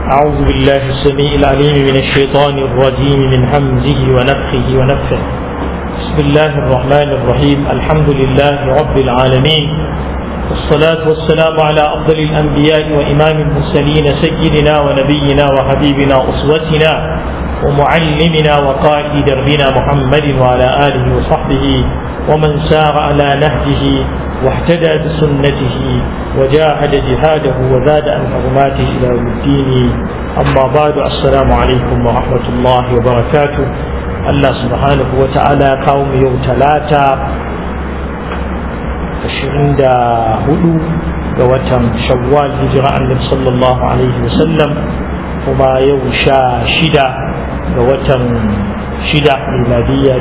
أعوذ بالله السميع العليم من الشيطان الرجيم من همزه ونفخه ونفخه. بسم الله الرحمن الرحيم. الحمد لله رب العالمين، والصلاة والسلام على أفضل الأنبياء وإمام المرسلين سيدنا ونبينا وحبيبنا أسوتنا ومعلمنا وقائد دربنا محمد وعلى آله وصحبه ومن سار على نهجه واهتدى بسنته وجاهد جهاده وزاد عن حرماته إلى يوم الدين. أما بعد، السلام عليكم ورحمة الله وبركاته. الله سبحانه وتعالى قوم يوم ثلاثة 24 ga watan Shawwal hijira annabi sallallahu alaihi wasallam, kuma yau 16 ga watan 6 miladiyya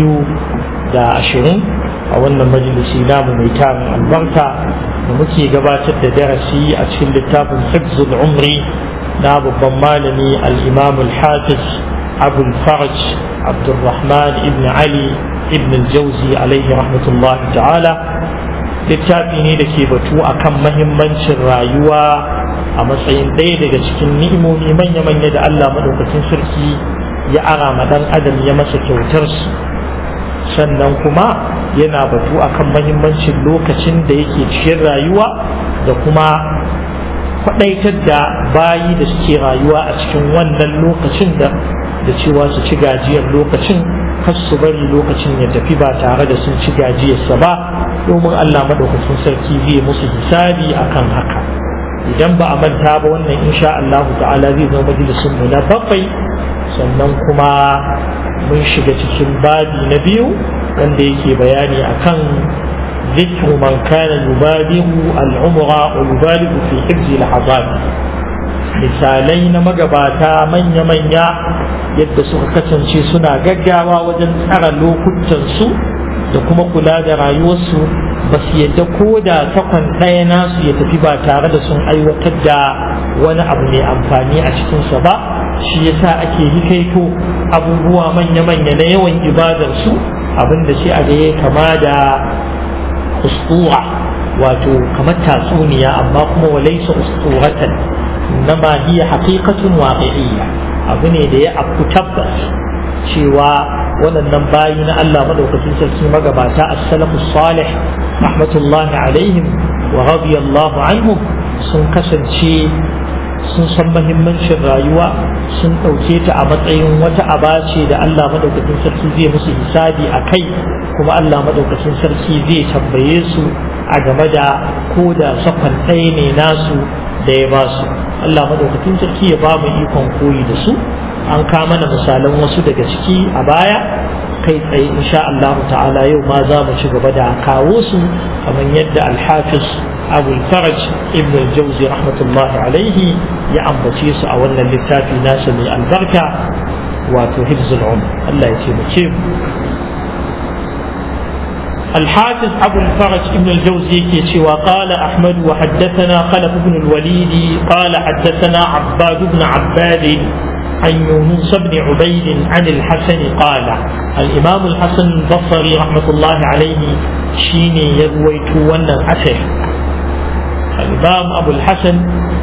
2020 a wannan majalisi namu mai tarin albarka da muke gabatar da darasi a cikin littafin Hifzul Umri na babban malami al-Imam al-Hafiz Abu al-Faraj Abdurrahman ibn Ali ibn al-Jawzi alaihi rahmatullahi ta'ala. Littafi ne da ke batu akan mahimmancin rayuwa a matsayin ɗaya daga cikin ni'imomi manya-manya da Allah madaukakin sarki ya ara ma dan adam ya masa kyautar su. Sannan kuma yana batu akan mahimmancin lokacin da yake cikin rayuwa da kuma kwaɗaitar da bayi da suke rayuwa a cikin wannan lokacin da cewa su ci gajiyar lokacin, kar su bari lokacin ya tafi ba tare da sun ci gajiyarsa ba, domin Allah madaukakin sarki zai musu hisabi akan haka. Idan ba a manta ba, wannan insha Allah ta'ala zai zama majalisun mu na bakwai. Sannan kuma mun shiga cikin babi na biyu wanda yake bayani akan zikru man kana yubadiru al-umra wa yubadiru fi hifzi al-hazab. Misalai na magabata manya-manya yadda suka kasance suna gaggawa wajen tsara lokutansu da kuma kula da rayuwarsu, ba su yadda ko da takwan ɗaya nasu ya tafi ba tare da sun aiwatar da wani abu mai amfani a cikinsa ba. Shi yasa ake hikaito abubuwa manya-manya na yawan ibadarsu, abinda shi a ya kama da ustura, wato kamar tatsuniya, amma kuma walaisa usturatan, nama hiya haqiqatun waqi'iyya. Abu ne da ya afku tabbas cewa waɗannan bayi na Allah madaukakin sarki magabata as-salafus salih rahmatullahi alaihim wa radiyallahu anhum sun kasance sun san mahimmancin rayuwa, sun ɗauke ta a matsayin wata aba ce da Allah madaukakin sarki zai musu hisabi a kai, kuma Allah madaukakin sarki zai tambaye su a game da ko da sakon ɗaya ne nasu da ya ba su. Allah madaukakin sarki ya ba mu ikon koyi da su. An kama mana misalan wasu daga ciki a baya, kai tsaye insha Allah ta'ala yau ma za mu ci gaba da kawo su kamar yadda al-Hafiz Abu al-Faraj ibn al-Jawzi rahmatullahi alaihi ya ambace su a wannan littafi nasa mai albarka, wato Hifzul Umr. Allah ya ce mu ce الحافظ أبو الفرج ابن الجوزي كي وقال أحمد وحدثنا خلف بن الوليد قال حدثنا عباد بن عباد عن يونس بن عبيد عن الحسن قال الإمام الحسن البصري رحمة الله عليه شيني يرويت ون الحسن. الإمام أبو الحسن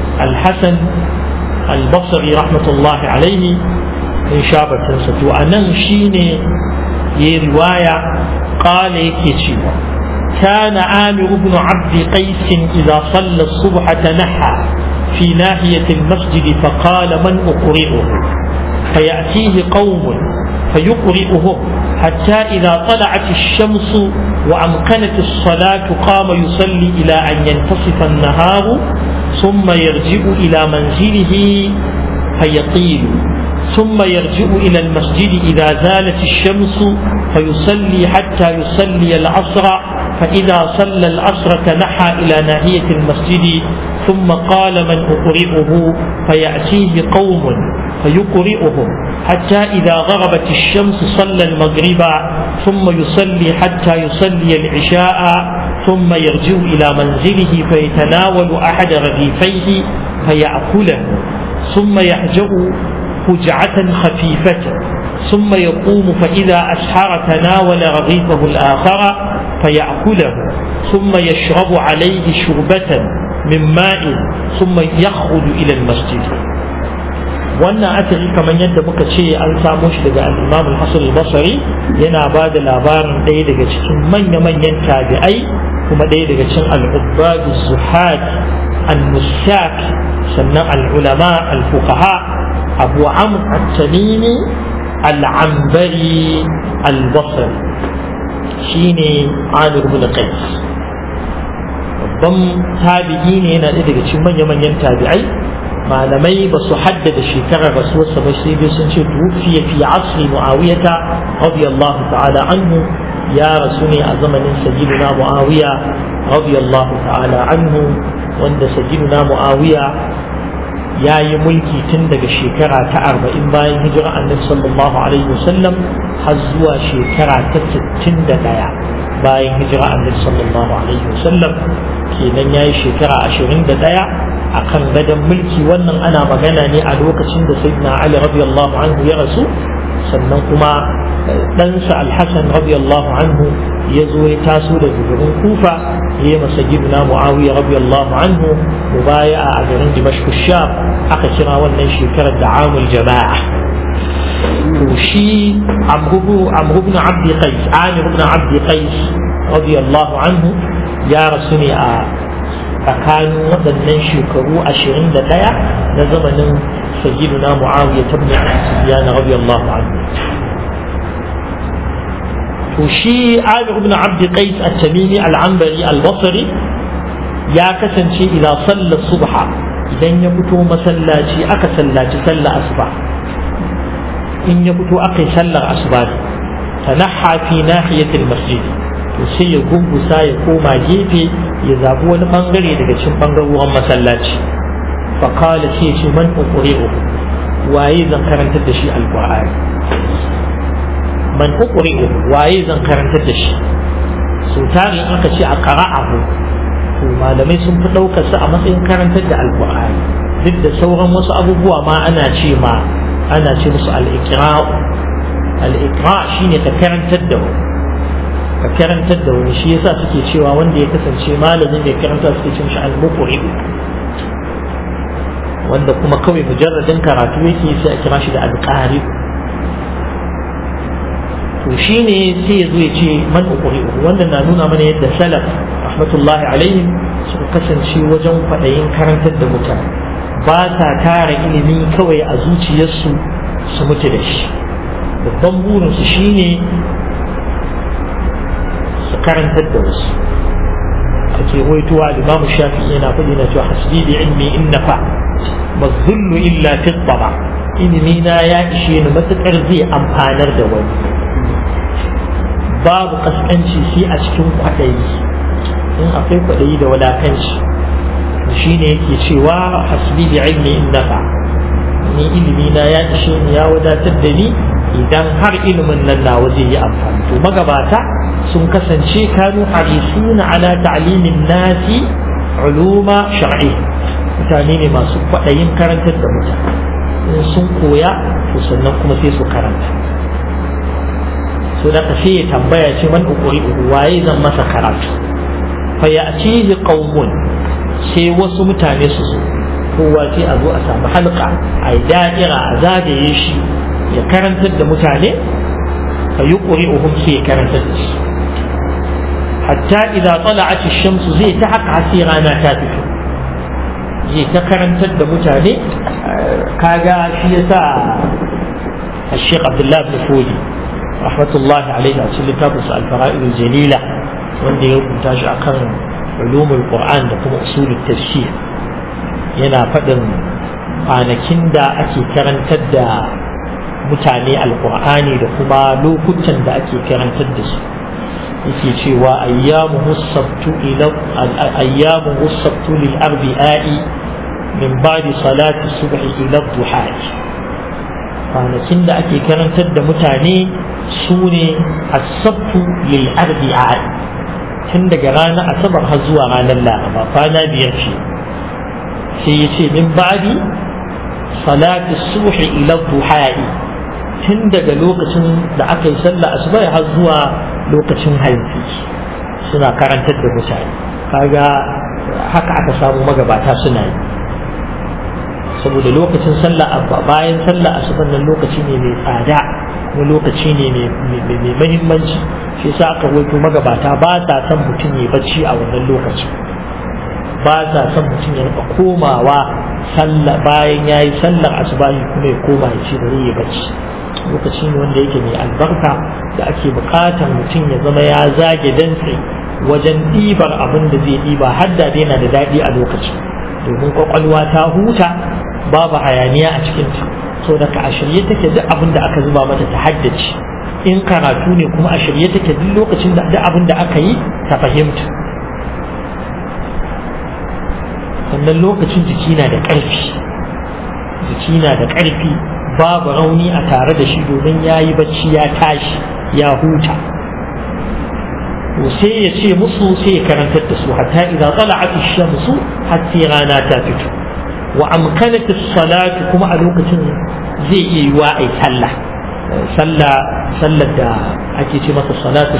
البصري رحمة الله عليه من شابة تنسى أنا شيني رواية قال يكتشف كان عامر بن عبد قيس إذا صلى الصبح تنحى في ناحية المسجد فقال من أقرئه، فيأتيه قوم فيقرئهم حتى إذا طلعت الشمس وأمكنت الصلاة قام يصلي إلى أن ينتصف النهار ثم يرجع إلى منزله فيطيل، ثم يرجع إلى المسجد إذا زالت الشمس فيصلي حتى يصلي العصر، فإذا صلى العصر تنحى إلى ناحية المسجد ثم قال من أقرئه، فيأتيه قوم فيقرئهم حتى إذا غربت الشمس صلى المغرب ثم يصلي حتى يصلي العشاء، ثم يرجع إلى منزله فيتناول أحد رغيفيه فيأكله، ثم يحجأ فجعة خفيفة، ثم يقوم فإذا أسحر تناول رغيفه الآخر فيأكله، ثم يشرب عليه شربة من ماء ثم يخرج إلى المسجد. wannan asali kamar yadda muka ce an samo shi daga al-Imam al-Hasan al-Basri yana ba da labarin ɗaya daga cikin manya-manyan tabi'ai kuma ɗaya daga cikin al-ubbad az-zuhad an-nusak sannan al-ulama al-fuqaha Abu Amr at-Tamimi al-Anbari al-Basri shine Amir ibn Qais babban tabi'i ne yana ɗaya daga cikin manya-manyan tabi'ai malamai ba su haddada shekarar rasuwarsa ba sai dai sun ce tufiya fi asri muawiyata radiyallahu ta'ala anhu ya rasu ne a zamanin sayyidina muawiya radiyallahu ta'ala anhu wanda sayyidina muawiya ya yi mulki tun daga shekara ta 40 bayan hijira annabi sallallahu alaihi wasallam har zuwa shekara ta 61 bayan hijira annabi sallallahu alaihi wasallam kenan yayi shekara 21 akan gadon mulki. wannan ana magana ne a lokacin da sayyidina Ali radiyallahu anhu ya rasu sannan kuma ɗansa Al-Hasan radiyallahu anhu ya zo ya taso daga garin Kufa ya yi masa sayyidina Muawiya radiyallahu anhu mubaya'a a garin Dimashq Sham aka kira wannan shekarar da amul jama'a. to shi Amr ibn Abd Qais Amir ibn Abd Qais radiyallahu anhu ya rasu ne a tsakanin waɗannan shekaru 21 na zamanin sayyiduna Muawiya ibn Abi Sufyan radiyallahu anhu. to shi Amir ibn Abd Qais at-Tamimi al-Anbari al-Basri ya kasance idan sallar subha idan ya fito masallaci aka sallaci sallar asuba in ya fito aka yi sallar asuba tanaha fi nahiyatil masjid to sai ya gungusa ya koma gefe ya zabi wani bangare daga cikin bangarorin masallaci fa qala sai ce man uqri'u waye zan karantar da shi alqur'ani man uqri'u waye zan karantar da shi so tare aka ce a qara'ahu to malamai sun fi daukar su a matsayin karantar da alqur'ani duk da sauran wasu abubuwa ma ana ce musu al-iqra' al-iqra' shine ka karantar da ka karantar da wani shi yasa suke cewa wanda ya kasance malamin da ya karanta suke cin shi al-muqri wanda kuma kawai mujarradin karatu yake sai a kira shi da al-qari to shine sai yazo ya ce man uqri wannan na nuna mana yadda salaf rahmatullahi alaihim suka kasance wajen fadayin karantar da mutane ba ta tara ilimi kawai a zuciyarsu su mutu da shi babban burinsu shine su karantar da wasu ake waituwa Imam Shafi'i yana faɗi na cewa hasbi bi ilmi in nafa mazullu illa fi taba ilimi na ya ishe ni matukar zai amfanar da wani babu kaskanci sai a cikin kwaɗayi in akwai kwaɗayi da wadatanci shine yake cewa hasbi bi ilmi in nafa ni ilimi na ya ishe ni ya wadatar da ni idan har ilimin nan nawa zai yi amfani. To magabata sun kasance kanu harisuna ala ta'limin nasi uluma shar'i mutane ne masu kwaɗayin karantar da mutane in sun koya to sannan kuma sai su karanta. So da sai ya tambaya ce man uqri waye zan masa karatu fa ya'tihi qaumun sai wasu mutane su zo kowa sai a zo a samu halka a da'ira a zagaye shi ya karantar da mutane fa yuqri'uhum sai ya karantar da shi hatta idza tala'at ash-shamsu zai ta haka sai rana ta fito zai ta karantar da mutane kaga shi yasa الشيخ عبد الله بن فودي رحمة الله عليه أصل كتابه الفرائض الجليلة وندي يمتاز أكثر علوم القرآن لكم أصول التفسير ينا فدن kwanakin da ake karantar da mutane alkur'ani da kuma lokutan da ake karantar da su yake cewa ayyamu sabtu lil arbi'i min ba'di salati subhi ila duha kwanakin da ake karantar da mutane su ne as-sabtu lil arbi'i tun daga ranar asabar har zuwa ranar laraba kwana biyar ce sai yace min ba'di salati subhi ila duha'i tun daga lokacin da aka yi sallah asuba har zuwa lokacin hantsi suna karantar da mutane kaga haka aka samu magabata suna yi saboda lokacin sallah bayan sallah asuban nan lokaci ne mai tsada kuma lokaci ne mai muhimmanci shi yasa aka wato magabata ba sa son mutum ya bacci a wannan lokacin ba sa son mutum ya rika komawa sallah bayan yayi sallar asubahi kuma ya koma ya ce bari ya bacci lokaci ne wanda yake mai albarka da ake bukatar mutum ya zama ya zage dantse wajen ɗibar abin da zai ɗiba har da yana da daɗi a lokaci domin kwakwalwa ta huta babu hayaniya a cikinta so daga a shirye take duk abin da aka zuba mata ta haddace in karatu ne kuma a shirye take duk lokacin da duk abin da aka yi ta fahimta sannan lokacin jiki na da ƙarfi babu rauni a tare da shi domin ya yi bacci ya tashi ya huta sai ya ce musu sai ya karantar da su hatta idan tsala'at ash-shamsu har sai rana ta fito wa amkanat as-salatu kuma a lokacin zai iya yiwa ai sallar da ake ce masa salatu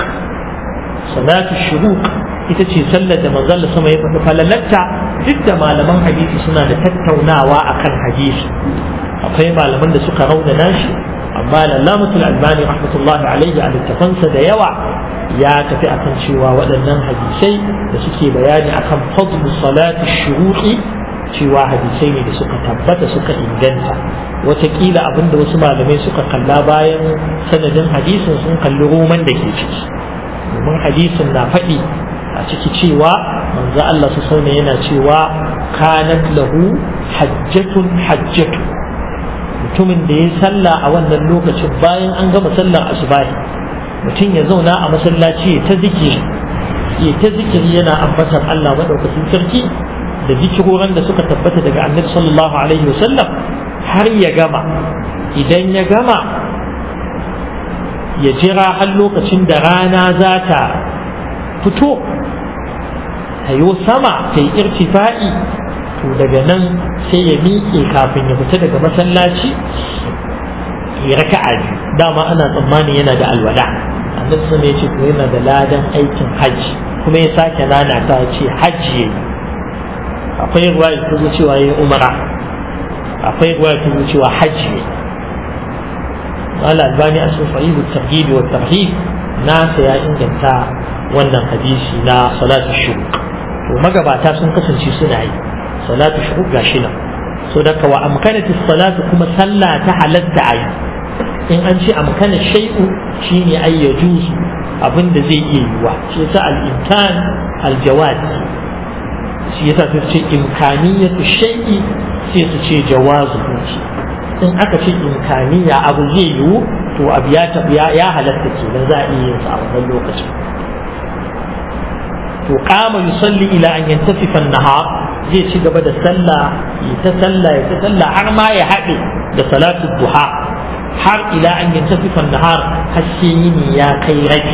shuruq ita ce sallar da manzon sama ya faɗi falalatta duk da malaman hadisi suna da tattaunawa akan hadisi akwai malaman da suka raunana shi amma lallamatul albani rahmatullahi alaihi a littafansa da yawa ya tafi akan cewa waɗannan hadisai da suke bayani akan fadlu salati shuruqi cewa hadisai ne da suka tabbata suka inganta wataƙila abinda wasu malamai suka kalla bayan sanadin hadisin sun kalli roman da ke ciki domin hadisin na faɗi a ciki cewa manzo Allah su sauna yana cewa kanat lahu hajjatu mutumin da ya salla a wannan lokacin bayan an gama sallar asubahi mutum ya zauna a masallaci ya ta zikiri yana ambatar Allah madaukakin sarki da zikiroran da suka tabbata daga annabi sallallahu alaihi wasallam har ya gama idan ya gama ya jira har lokacin da rana za ta fito ta yi sama ta yi irtifa'i to daga nan sai ya miƙe kafin ya fita daga masallaci ya raka'a biyu dama ana tsammani yana da alwala annabi sun ya ce to yana da ladan aikin hajji kuma ya sake nana ta ce hajji yayi akwai ruwaya ta zo cewa yayi umara akwai ruwaya ta zo cewa hajji yayi wala albani a cikin sahihu targhib wa tarhib nasa ya inganta wannan hadisi na salatu shuruq to magabata sun kasance suna yi salatu shuruq gashi nan so da wa amkanati salatu kuma sallah ta halatta ayi in an ce amkana shay'u shine ay yajuz abinda zai iya yiwa shi yasa al-imkan al-jawaz shi yasa su ce imkaniyatu shay'i sai su ce jawazu in aka ce imkaniya abu zai yiwu to abu ya halatta kenan za a iya yin sa a wannan lokacin to qama yusalli ila an yantafifa an-nahar zai ci gaba da sallah ya ta sallah har ma ya haɗe da salatu duha har ila an yantafifa an-nahar har sai yini ya kai rabi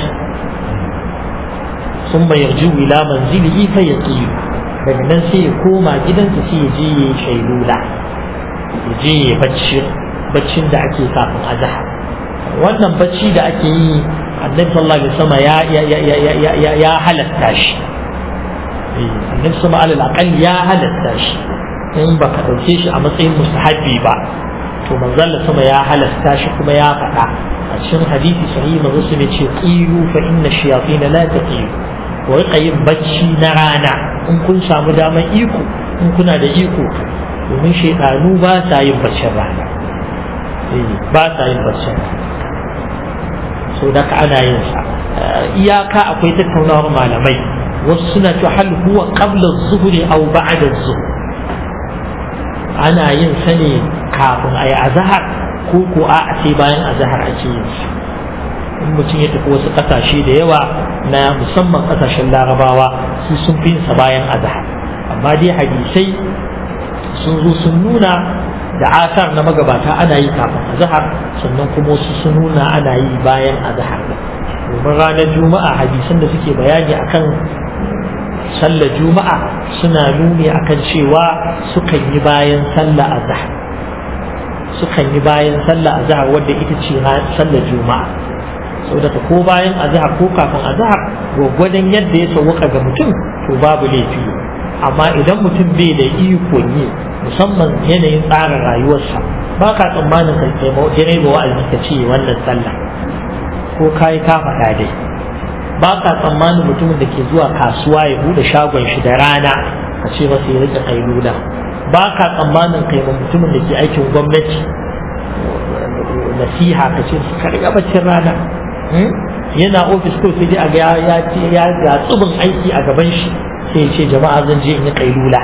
thumma yarju ila manzilihi fa yaqilu daga nan sai ya koma gidansa sai ya je ya shailula ya je ya baccin da ake kafin azhar wannan bacci da ake yi annabi sallallahu alaihi wasallam ya halatta shi annabi sama alal aqal ya halatta shi in baka dauke shi a matsayin mustahabi ba to manzon sama ya halatta shi kuma ya faɗa a cikin hadisi sahihi manzo sun ce qilu fa inna shayatin la taqilu wa rika yin bacci na rana in kun samu daman iko in kuna da iko domin shaydanu ba sa yin baccin rana ba sa yin baccin so da ka ana yin sa iyaka akwai tattaunawar malamai wasu suna cewa hal huwa qabla az-zuhri aw ba'da az-zuhr ana yin sa ne kafin ayi azhar ko a ce bayan azhar ake yin sa in mutum ya tafi wasu kasashe da yawa na musamman kasashen larabawa su sun fi sa bayan azhar amma dai hadisai sun zo sun nuna da asar na magabata ana yi kafin azhar sannan kuma wasu sun nuna ana yi bayan azhar domin ranar juma'a hadisan da suke bayani akan sallar juma'a suna nuni akan cewa sukan yi bayan sallar azhar wadda ita ce sallar juma'a saboda ko bayan azhar ko kafin azhar gwaggwadon yadda ya sauwaka ga mutum to babu laifi amma idan mutum bai da iko yi musamman yanayin tsarin rayuwarsa ba ka tsammanin ka kai direba wa'azi ka ce wannan sallah ko kai ka faɗa dai ba ka tsammanin mutumin da ke zuwa kasuwa ya bude shagon shi da rana ka ce masa ya rika kailula ba ka tsammanin kai mutumin da ke aikin gwamnati nasiha ka ce ka riga baccin rana yana ofis ko sai dai a ga ya ga tsubin aiki a gaban shi sai ya ce jama'a zan je in yi kailula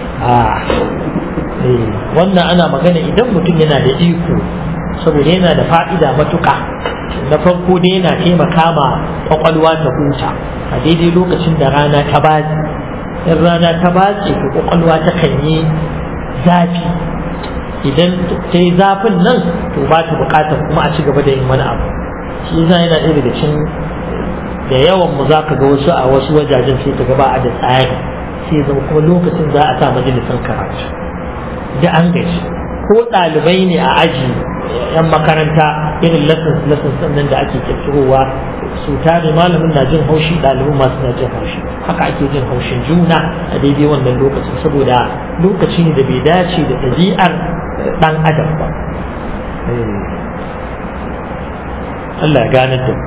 wannan ana magana idan mutum yana da iko saboda yana da fa'ida matuƙa na farko dai yana taimaka ma kwakwalwa ta huta a daidai lokacin da rana ta batse in rana ta batse to kwakwalwa ta kan yi zafi idan ta yi zafin nan to ba ta buƙatar kuma a ci gaba da yin wani abu shi yasa yana ɗaya daga cikin da yawan mu za ka ga wasu a wasu wajajen sai ka ga ba a da tsari sai zama kuma lokacin za a sa majalisar karatu da an gaji ko ɗalibai ne a aji yan makaranta irin lessons nan da ake kirkirowa su tare malamin na jin haushi ɗalibin masu na jin haushi haka ake jin haushin juna a daidai wannan lokacin saboda lokaci ne da bai dace da ɗabi'ar ɗan adam ba Allah ya gane da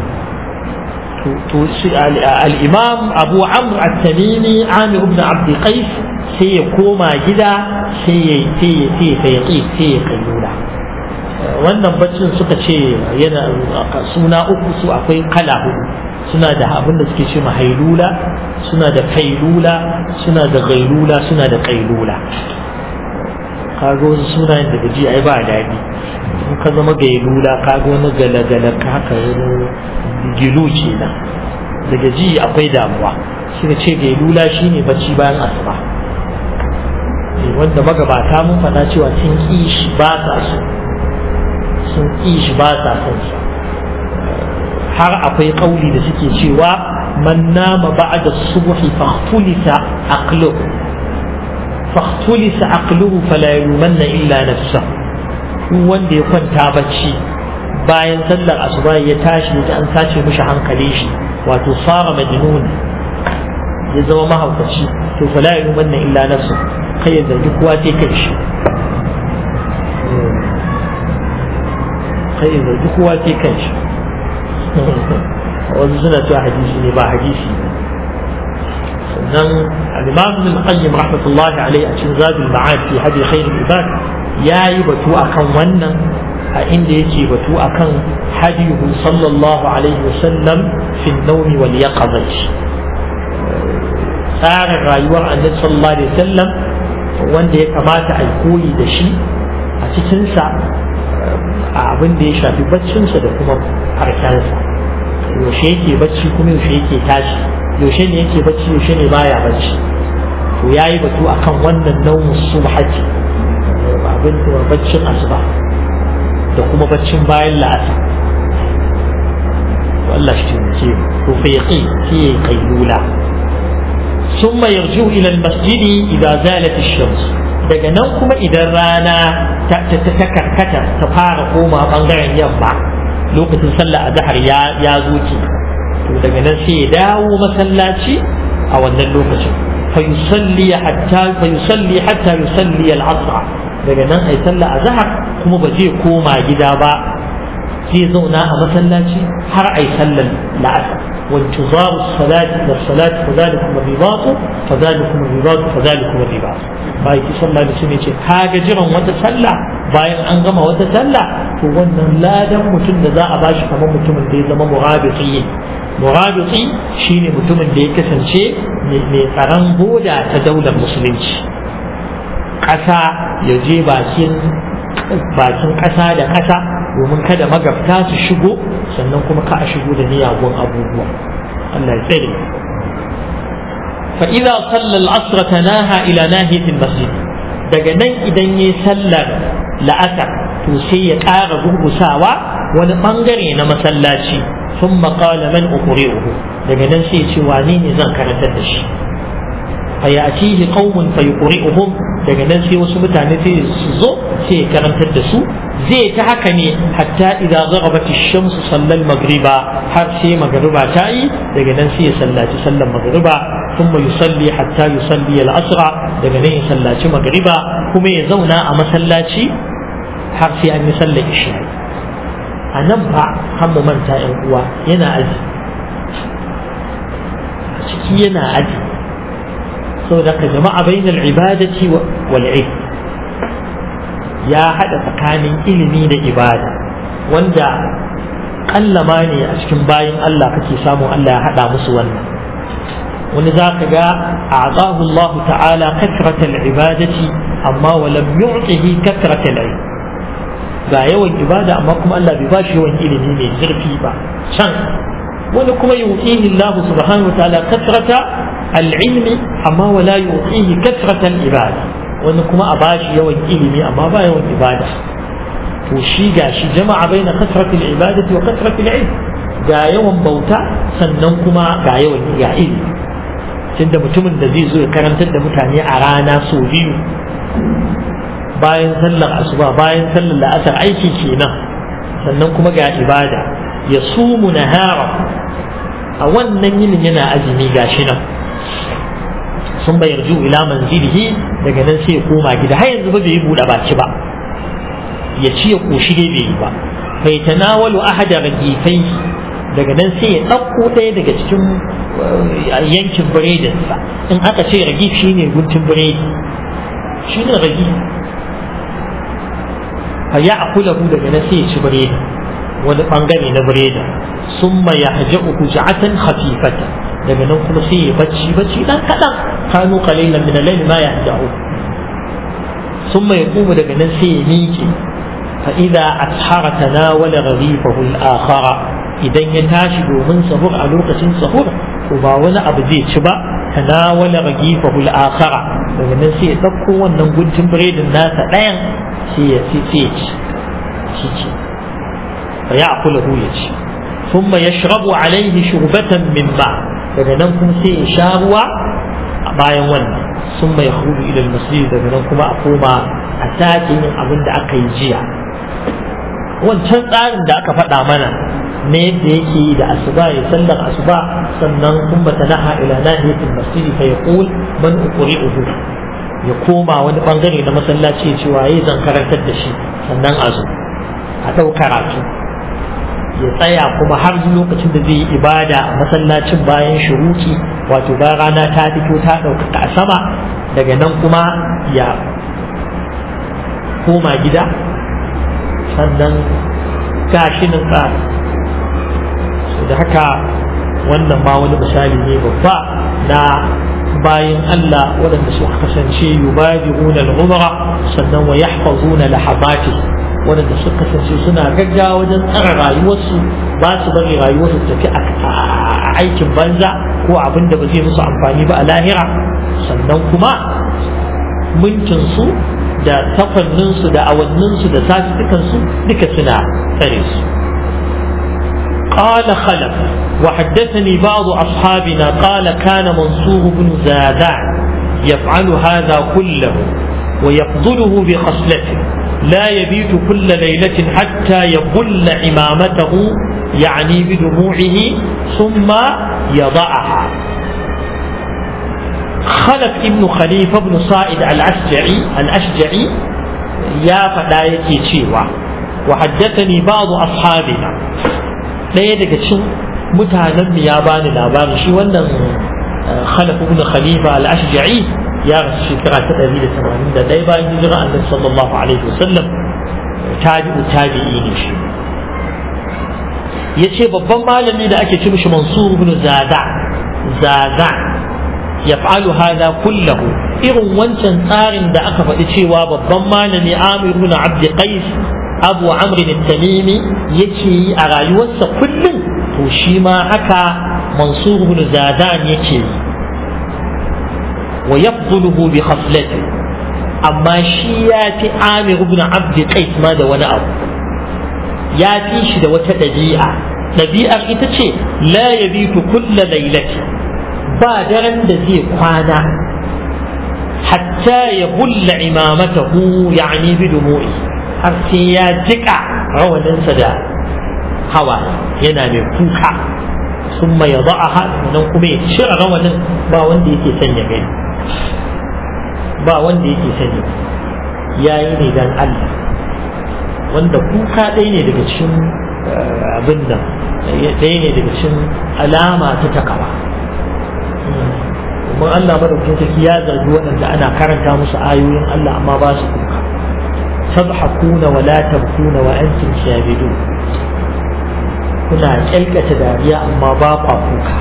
to al-imam Abu Amr at-Tamimi Amir ibn Abd Qais sai ya koma gida sai ya kailula wannan baccin suka ce yana suna uku su akwai kala hudu suna da abin da suke ce hailula suna da kailula suna da gailula suna da kailula kaga wasu sunayen da gaji ai ba daɗi in ka zama gailula kaga wani galagala ka haka gilu ce na daga ji akwai damuwa shi ne ce gailula shine bacci bayan asuba wanda magabata mun faɗa cewa sun ƙi shi ba sa so sun ƙi shi ba sa son sa har akwai ƙauli da suke cewa man nama ba'da subhi fahtulisa aqluhu fala yumanna illa nafsahu wanda ya kwanta bacci bayan sallar asuba ya tashi da an sace mishi hankali shi wato fara majnun ya zama mahaukaci to fala yumanna illa nafsahu kai ya zargi kowa sai kai shi kai ya zargi kowa sai kai shi wasu suna cewa hadisi ne ba hadisi sannan al-imam ibn qayyim rahmatullahi alayhi a cikin zadul ma'ad fi hadi khair al-ibad yayi batu akan wannan a inda yake batu akan hadihu sallallahu alaihi wasallam fi an-nawm wal yaqظah tsarin rayuwar annabi sallallahu alaihi wasallam wanda ya kamata a koyi da shi a cikinsa a abin da ya shafi baccinsa da kuma harkarsa yaushe yake bacci kuma yaushe yake tashi yaushe ne yake bacci yaushe ne baya bacci to yayi batu akan wannan nau'in subhati abin da baccin asuba da kuma baccin bayan la'asar Allah shi ce to fa yaqi fi qaylula ثم يرجع إلى المسجد إذا زالت الشمس daga nan kuma idan rana ta karkata ta fara koma bangaren yamma lokacin sallah azhar ya zo ki to daga nan sai ya dawo masallaci a wannan lokacin fa yusalli hatta yusalli al-asr daga nan ai sallah azhar kuma ba zai koma gida ba zai zauna a masallaci har ai sallar la'asar وانتظار الصلاة والصلاة فذلكم الرباط فذلكم الرباط فذلكم الرباط باي صلى الله عليه وسلم كاجا جيران wata sallah bayan an gama wata sallah to wannan ladan mutum da za a bashi kamar mutumin da ya zama murabiti shine mutumin da ya kasance mai tsaron boda ta daular musulunci ƙasa ya je bakin ƙasa da ƙasa domin kada magabta su shigo sannan kuma ka a shigo da miyagun abubuwa Allah ya tsare fa idza salla al-asr tanaha ila nahiyati al-masjid daga nan idan yayi sallar la'asar to sai ya ƙara gurgusawa wani bangare na masallaci thumma qala man uqri'uhu daga nan sai ce wani ne zan karantar da shi fa ya'tihi qaumun fa yuqri'uhum daga nan sai wasu mutane sai su zo sai ya karantar da su zai ta haka ne hatta idza gharabat ash-shams sallal maghriba har sai magriba ta yi daga nan sai ya sallaci sallar maghriba thumma yusalli hatta yusalli al-asra daga nan ya sallaci maghriba kuma ya zauna a masallaci har sai an yi sallar isha a nan fa har mu manta yan uwa yana aji a ciki yana aji saboda ka jama'a bainal ibadati wal ilm ya haɗa tsakanin ilimi da ibada wanda kallama ne a cikin bayin Allah kake samu Allah ya haɗa musu wannan wani za ka ga a'tahu Allah ta'ala kasratal ibadati amma wa lam yu'tihi kasratal ilm ga yawan ibada amma kuma Allah bai ba shi yawan ilimi mai zurfi ba can wani kuma yu'tihi Allah subhanahu wa ta'ala kasrata al-ilmi amma wa la yu'tihi kasratal ibada wani kuma a bashi yawan ilimi amma ba yawan ibada to shi ga shi jama'a baina kasratil ibadati wa kasratil ilm ga yawan bauta sannan kuma ga yawan ilimi tunda mutumin da zai zo ya karantar da mutane a rana sau biyu bayan sallar asuba bayan sallar la'asar aiki kenan sannan kuma ga ibada ya sumu nahara a wannan yinin yana azumi gashi nan sun bayar ju ila manzilihi daga nan sai ya koma gida har yanzu ba bai yi buɗe baki ba ya ci ya koshi dai bai yi ba bai tanawalu ahada ragifai daga nan sai ya ɗauko ɗaya daga cikin yankin biredinsa in aka ce ragif shine guntun biredi shine ragif fa ya akulahu daga nan sai ya ci biredi wani bangare na biredi summa yahja'u huj'atan khafifatan daga nan kuma sai ya bacci dan kadan kanu qalilan min al-layl ma yahda'u thumma yaqumu daga nan sai ya miƙe fa idza ashara tanawala gharifahu al-akhara idan ya tashi domin sahur a lokacin sahur to ba wani abu zai ci ba tanawala gharifahu al-akhara daga nan sai ya dauko wannan guntun biredin nasa dayan sai ya ci fa ya'kuluhu ya ci thumma yashrabu alayhi shurbatan min ma' daga nan kuma sai ya sha ruwa a bayan wannan sun mai hudu ilal masjid daga nan kuma a koma a sake yin abin da aka yi jiya wancan tsarin da aka faɗa mana ne yadda yake yi da asuba ya sallar asuba sannan kuma tanaha ila nahiyatul masjid fa yaqul man uqri'uhu ya koma wani bangare na masallaci cewa yayi zan karantar da shi sannan a zo a ɗau karatu ya tsaya kuma har lokacin da zai yi ibada a masallacin bayan shuruki wato bayan rana ta fito ta ɗaukaka a sama daga nan kuma ya koma gida sannan gashinin tsari da haka wannan ma wani misali ne babba na bayan Allah waɗanda suka kasance yubadiruna al-umra sannan wa yahfazuna lahabati waɗanda suka kasance suna gaggawa wajen tsara rayuwarsu ba su bari rayuwarsu tafi a aikin banza ko abin da ba zai musu amfani ba a lahira sannan kuma mintinsu da tafanninsu da awanninsu da satuttukansu duka suna tsare su قال خلف وحدثني بعض أصحابنا قال كان منصور بن زادان يفعل هذا كله ويفضله بخصلته لا يبيت كل ليلة حتى يبل عمامته يعني بدموعه ثم يضعها. خلف ابن خليفة بن صائد الأشجعي يا فدايتي شيوا وحدثني بعض أصحابنا ɗaya daga cikin mutanen ya bani labarin shi wannan Khalaf ibn Khalifa al-Ashja'i ya rasu shekara ta 181 bayan hijira Annabi sallallahu alaihi wasallam tabi'i ne shi yace babban malami da ake ce mishi Mansur ibn Zada yaf'alu hada kullahu irin wancan tsarin da aka faɗi cewa babban malami Amir ibn Abd Qais Abu Amr al-Tamimi yake yi a rayuwarsa kullum to shi ma haka Mansur ibn Zadan yake yi wa yafduluhu bi khaslati amma shi ya fi Amir ibn Abd Qais ma da wani abu ya fi shi da wata ɗabi'ar ita ce la yabitu kulla lailati ba daren da zai kwana hatta ya bulla imamatahu yani bi dumu'i har sai ya jika rawaninsa da hawa yana mai kuka sun mai yaba a nan kuma ya cire rawanin ba wanda yake sanya gani ba wanda yake sanya yayi ne dan Allah wanda kuka ɗaya ne daga cikin abin nan ɗaya ne daga cikin alama ta takawa kuma Allah madaukakin sarki ya zargi waɗanda ana karanta musu ayoyin Allah amma ba su kuka تضحكون ولا تبكون وأنتم شاهدون kuna kyalkata dariya amma ba kwa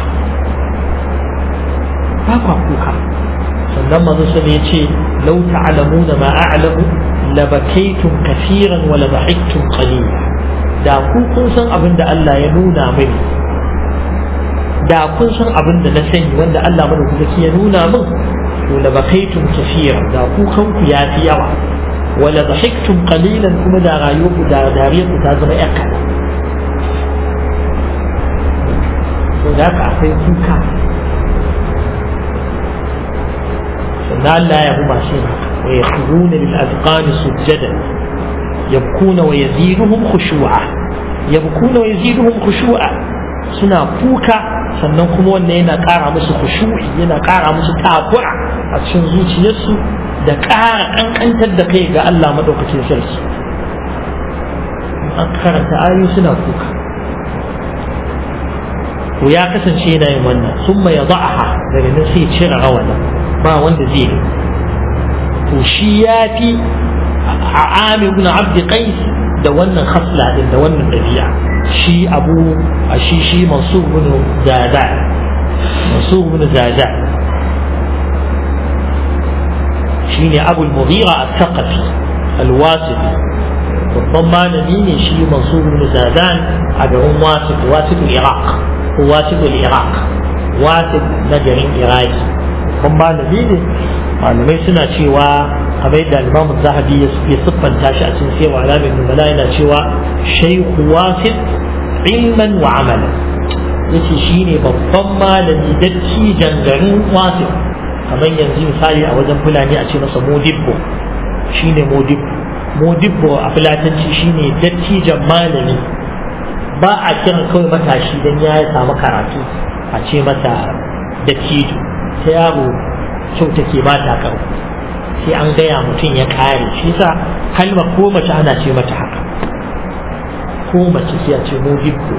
kuka sannan manzo sai ya ce law ta'lamuna ma a'lamu labakaytum kaseeran wa labahiktum qalila da ku kun san abinda Allah ya nuna mini da kun san abinda na sani wanda Allah madaukaki ya nuna min to labakaytum kaseeran da ku kanku yafi yawa wa labahiktum qalilan kuma da rayuwarku da dariyarku ta zama yakka ذاك أخي كوكا فلا لا يهم شيئا ويخرون للأذقان سجدا يبكون ويزيدهم خشوعا سنا كوكا sannan kuma wannan yana ƙara musu khushu'i yana ƙara musu takura a cikin zuciyarsu da ƙara ƙanƙantar da kai ga Allah madaukakin sarki an karanta ayoyi suna kuka to ya kasance yana yin wannan sun mai yada'aha daga nan sai cire rawanin ba wanda zai yi to shi ya fi a Amir ibn Abd Qais da wannan khasla din da wannan dabi'a shi Mansur ibn Zada shine Abu al-Mughira al-Thaqafi al-Wasiti babban malami ne shi Mansur ibn Zadan a garin Wasit Iraq واسط العراق واسط نجر عراقي kuma malami ne malamai suna cewa kamar yadda Imam Zahabi ya siffanta shi a cikin Sirru Alamin Nubala yana cewa shaykhu wasit ilman wa amalan yace shine babban malami dattijan garin wasit kamar yanzu misali a wajen Fulani a ce masa modibbo shine modibbo a fulatanci shine dattijan malami ba a kiran kawai matashi don ya samu karatu a ce mata dattijo ta yaro kyau take ba ta karo sai an gaya mutum ya kare shi sa kalma ko mace ana ce mata haka ko mace sai a ce modibbo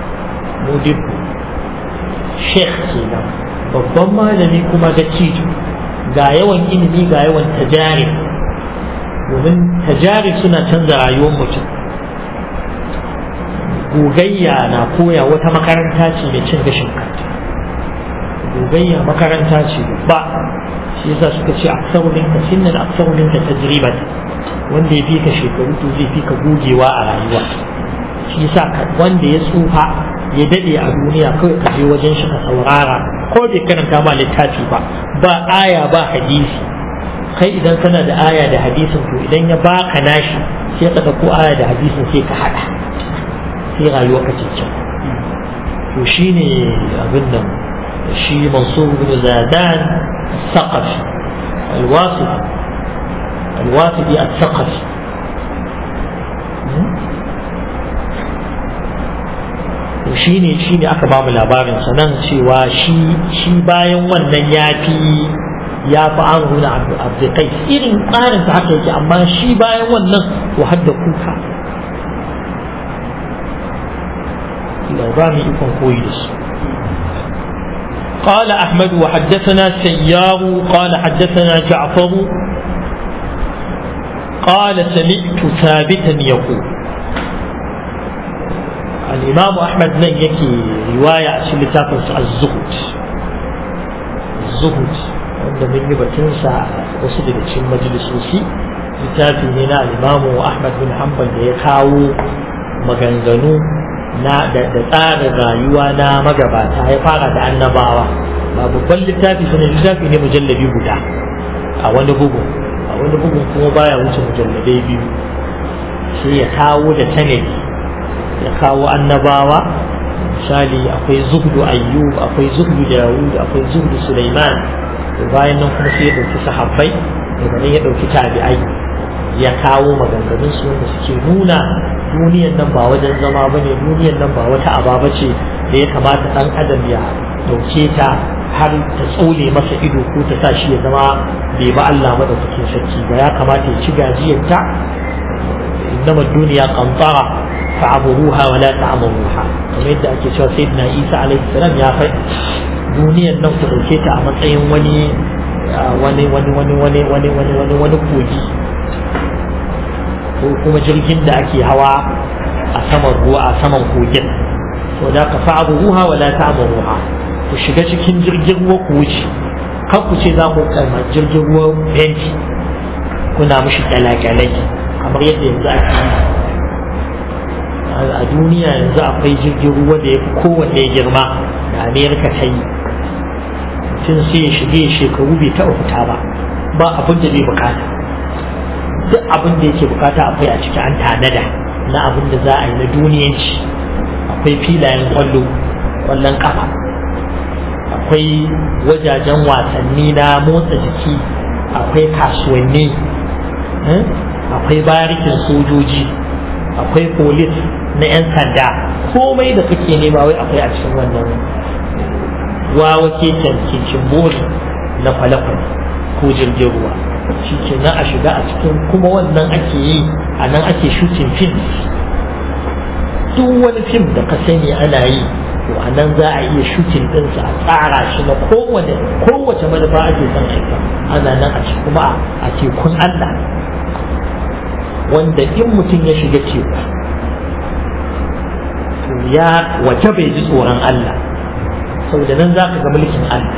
sheikh kenan babban malami kuma dattijo ga yawan ilimi ga yawan tajari domin tajari suna canza rayuwar mutum gogayya na koya wata makaranta ce mai cin gashin kanta gogayya makaranta ce ba shi yasa suka ce aksaru minka sinnan aksaru minka tajribat wanda ya fi ka shekaru to zai fi ka gogewa a rayuwa shi yasa wanda ya tsufa ya dade a duniya kawai ka je wajen shi ka saurara ko bai karanta ma littafi ba aya ba hadisi kai idan kana da aya da hadisin to idan ya baka nashi sai ka dauko aya da hadisin sai ka hada sai rayuwa ka cikin to shine abin nan shi Mansur ibn Zadan Thaqafi al-Wasiti al-Thaqafi to shine aka ba mu labarin sanan cewa shi bayan wannan ya fi Amr ibn Abd Qais irin tsarin ta haka yake amma shi bayan wannan to hadda kuka الأوبامي يكون كويس. قال أحمد وحدثنا سيار قال حدثنا جعفر قال سمعت ثابتا يقول الإمام أحمد لن يكي رواية عشان لتاكل الزهد عند من يبتنسى وصل لتشم مجلسوسي لتافي هنا الإمام أحمد بن حنبل يكاو مغنغنو na da tsarin rayuwa na magabata ya fara da annabawa ba babban littafi ne mujallabi guda a wani bugun kuma baya wuce mujalladai biyu sai ya kawo da sanadi ya kawo annabawa misali akwai zuhdu ayyub akwai zuhdu dawud akwai zuhdu sulaiman bayan nan kuma sai ya dauki sahabbai daga nan ya dauki tabi'ai ya kawo maganganun su wanda suke nuna duniyar nan ba wajen zama bane, duniyar nan ba wata aba bace da ya kamata dan adam ya dauke ta har ta tsole masa ido ko ta sa shi ya zama bai ba Allah madaukakin sarki ba. ya kamata ya ci gajiyarta. innama duniya qantara fa'aburuha wa la ta'muruha, kamar yadda ake cewa sayyidina Isa alaihi salam ya faɗi duniyar nan ku dauke ta a matsayin wani kogi ko kuma jirgin da ake hawa a saman ruwa a saman kogin. to da ka fa'aburuha wa la ta'muruha, ku shiga cikin jirgin ruwa ku wuce, kan ku ce za ku kalma jirgin ruwa fenti kuna mishi kyalakyalai kamar yadda yanzu ake yi a duniya. yanzu akwai jirgin ruwa da ya fi kowanne girma da Amerika ta yi, mutum sai ya shige shekaru bai taɓa fita ba abin da bai bukata, duk abin da yake bukata akwai a ciki an tanada na abin da za a yi na duniyanci. akwai filayen kwallon kafa, akwai wajajen wasanni na motsa jiki, akwai kasuwanni, akwai barikin sojoji, akwai polis na 'yan sanda, komai da kake nema wai akwai a cikin wannan wawa keken bori na falakon ko jirgin ruwa. shi ke nan a shiga a cikin, kuma wannan ake yi a nan ake shooting film. duk wani fim da ka sani ana yi to a nan za a iya shooting ɗinsa a tsara shi na kowace manufa ake son aika, ana nan a cikin kuma a tekun Allah, wanda in mutum ya shiga teku to ya waje bai ji tsoron Allah, saboda nan za ka ga mulkin Allah.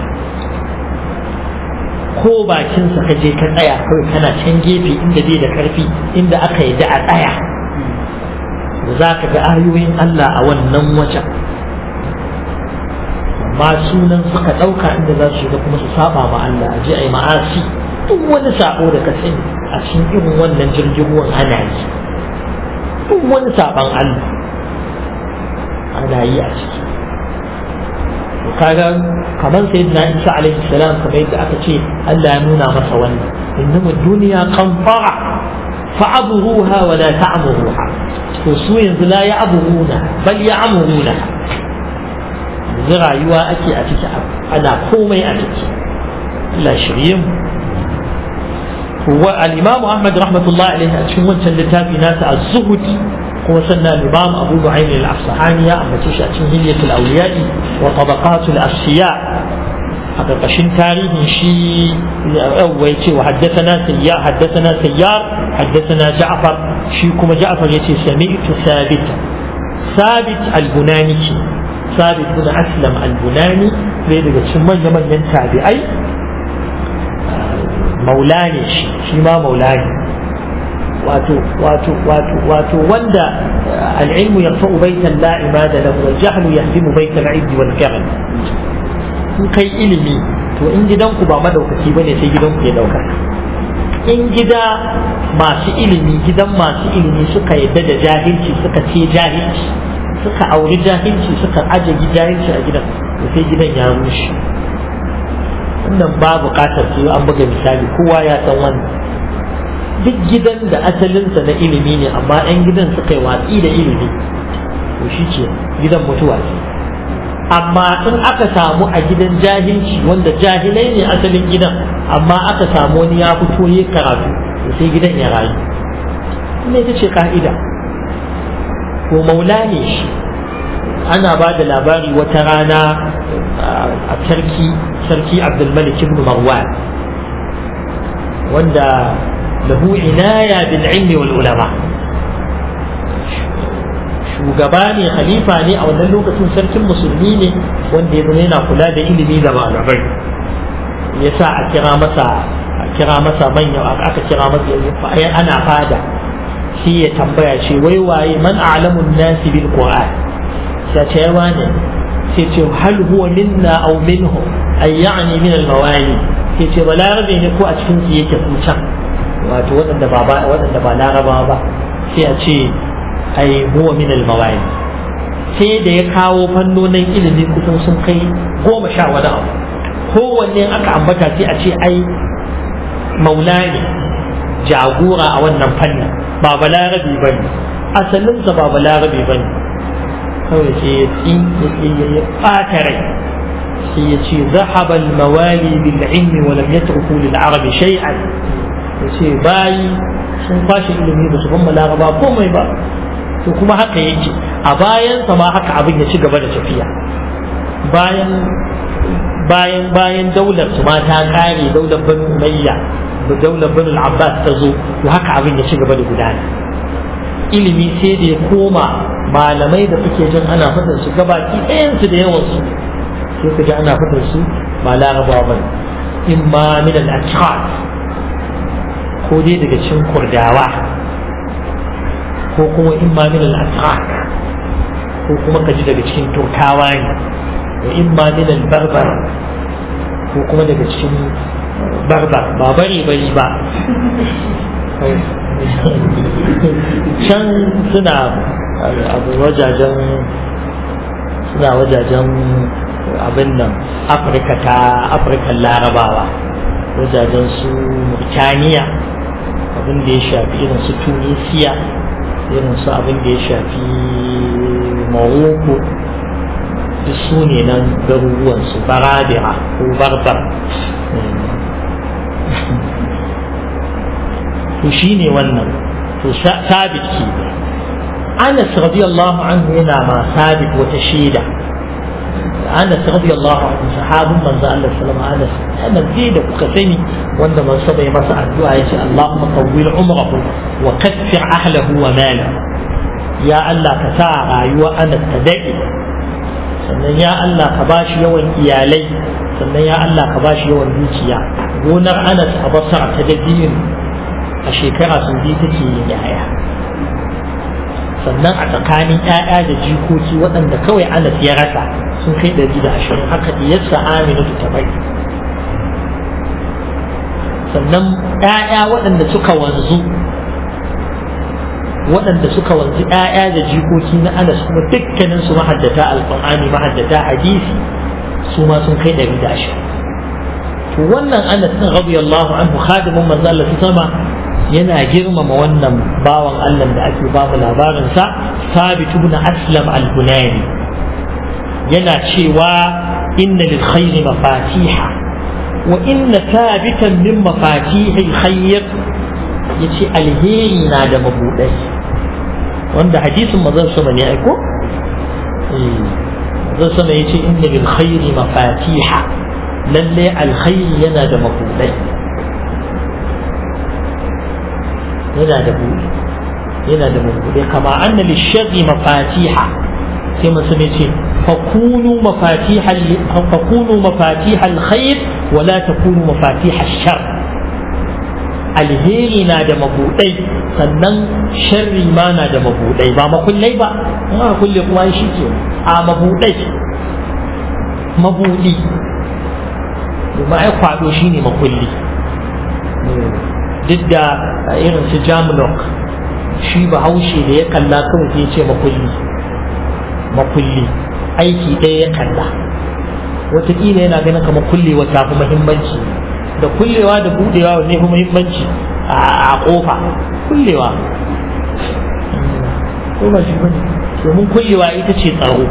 ko bakinsa ka je ka tsaya kawai kana can gefe inda bai da karfi, inda aka yi da a tsaya, za ka ga ayoyin Allah a wannan wajen. amma sunan suka ɗauka inda za su shiga kuma su saba ma Allah, a je a yi ma'asi. duk wani sabo da ka sani a cikin irin wannan jirgin ruwan ana yi, duk wani saban Allah ana yi a ciki. kaga kamar sayyidina Isa alaihi salam, kamar yadda aka ce Allah ya nuna masa wannan, innama duniya qanfara fa'aburuha wa la ta'muruha. to su yanzu la ya'buruna bal ya'muruna, yanzu rayuwa ake a ciki, ana komai a ciki. Allah shirye mu. والإمام أحمد رحمة الله عليه أشوف وين كان لتابي ناس الزهدي هو سنة الإمام أبو نعيم الأصفهاني أما تشأتين هلية الأولياء وطبقات الأصفياء هذا قشن تاريخ شيء أويتي. وحدثنا سيار حدثنا جعفر شيكم جعفر يتي سمعت ثابت البناني، ثابت بن أسلم البناني لذلك ثم من ينتابعي maulani shi ma maulani, wato wanda al'ilmu yarfa'u baitan la imada lahu wal jahlu yahdimu baital 'izzi wal karam. in kai ilimi to in gidanku ba madaukaki bane sai gidanku ya dauka. in gida masu ilimi, gidan masu ilimi suka yadda da jahilci, suka ce jahilci, suka auri jahilci, suka aje jahilci a gidan, to sai gidan ya rushe. wannan ba bukatar su an buga misali, kowa ya san wannan. duk gidan da asalinsa na ilimi ne amma 'yan gidan suka yi watsi da ilimi to shi ce gidan mutuwa ce. amma in aka samu a gidan jahilci, wanda jahilai ne asalin gidan, amma aka samu wani ya fito ya karatu to sai gidan ya rayu. ne ita ce ka'ida. ko maula ne shi. ana ba da labari wata rana a sarki Abdulmalik ibn Marwan, wanda lahu inaya bil ilmi wal ulama, shugaba ne, khalifa ne a wannan lokacin, sarkin musulmi ne wanda ya zama yana kula da ilimi da malamai. yasa a kira masa manya, aka kira masa ana fada, shi ya tambaya ce wai waye man a'lamun nasi bil qur'an, sai ce wani, sai ce hal huwa minna aw minhum ay ya'ni min al mawali, sai ce balarabe ne ko a cikin su yake kucan, wato wadanda ba laraba ba, sai a ce ai huwa min al mawali. sai da ya kawo fannonin ilimi kusan sun kai 10 wani abu, kowanne aka ambata sai a ce ai maula ne, jagora a wannan fannin ba balarabi ba ne asalinsa ba balarabi ba ne kawai sai ya ɓata rai sai ya ce zahaba al-mawali bil ilmi wa lam yatruku lil arabi shay'an ya ce bayi sun kwashe ilimi ba su ban laraba komai ba to kuma haka yake a bayansa ma haka abin ya ci gaba da tafiya bayan daular su ma ta kare daular banu umayya da daular banu al-abbas ta zo to haka abin ya ci gaba da gudana ilimi sai da ya koma malamai da suke jin ana fadar su gabaki ɗayan su da yawan su sai ka ji ana fadar su ba larabawa ba imma min al-ashkhas ko dai daga cikin kurdawa ko kuma imma min al-atrak ko kuma ka ji daga cikin turkawa ne wa imma min al-barbar ko kuma daga cikin barbar ba bari ba can suna wajajen abin nan afirka larabawa wajajen su murtaniya abin da ya shafi irin su tunisiya irin su abin da ya shafi morocco duk su ne nan garuruwan su barabira ko barbar to shi ne wannan to sabit ke Anas radiyallahu anhu yana ma sabit wata shaida Anas radiyallahu anhu sahabin manzo Allah sallallahu alaihi wasallam Anas zai da kuka sani wanda man saba masa addu'a yace Allahumma qawwil umrahu wa kaffir ahlihi wa malahu ya Allah ka sa rayuwa Anas ta dade sannan ya Allah ka bashi yawan iyalai sannan ya Allah ka bashi yawan dukiya gonar Anas a Basra ta dabin a shekara sun bi take yin yaya sannan a tsakanin ƴaƴa da jikoki waɗanda kawai Anas ya rasa sun kai 120 haka diyarsa Aminatu ta bai sannan ƴaƴa waɗanda suka wanzu ƴaƴa da jikoki na Anas kuma dukkanin su mahaddata alqur'ani mahaddata hadisi su ma sun kai 120 to wannan Anas din radiyallahu anhu khadimun manzo Allah sama yana girmama wannan bawan Allah da ake ba mu labarin sa Thabit ibn Aslam al-Bunani yana cewa inna lil khayri mafatiha wa inna thabitan min mafatih al-khayr yace alheri na da mabudai wanda hadisin manzon sama ne aiko manzon sama yace inna lil khayri mafatiha lalle alkhairi yana da mabudai yana da buɗe kama anna lisharri mafatiha sai mutum ya ce fakunu mafatihal khair wa la takunu mafatihal shar alheri na da mabuɗai sannan sharri ma na da mabuɗai ba makullai ba in aka kulle kuma shi ke a mabuɗai mabuɗi domin ai kwado shine makulli duk da irin su jamlock shi ba haushe da ya kalla kawai sai ya ce makulli aiki ɗaya ya kalla wataƙila yana ganin kamar kullewa ta fi muhimmanci da kullewa da budewa wanne fi muhimmanci a ƙofa kullewa ko ba shi bane domin kullewa ita ce tsaro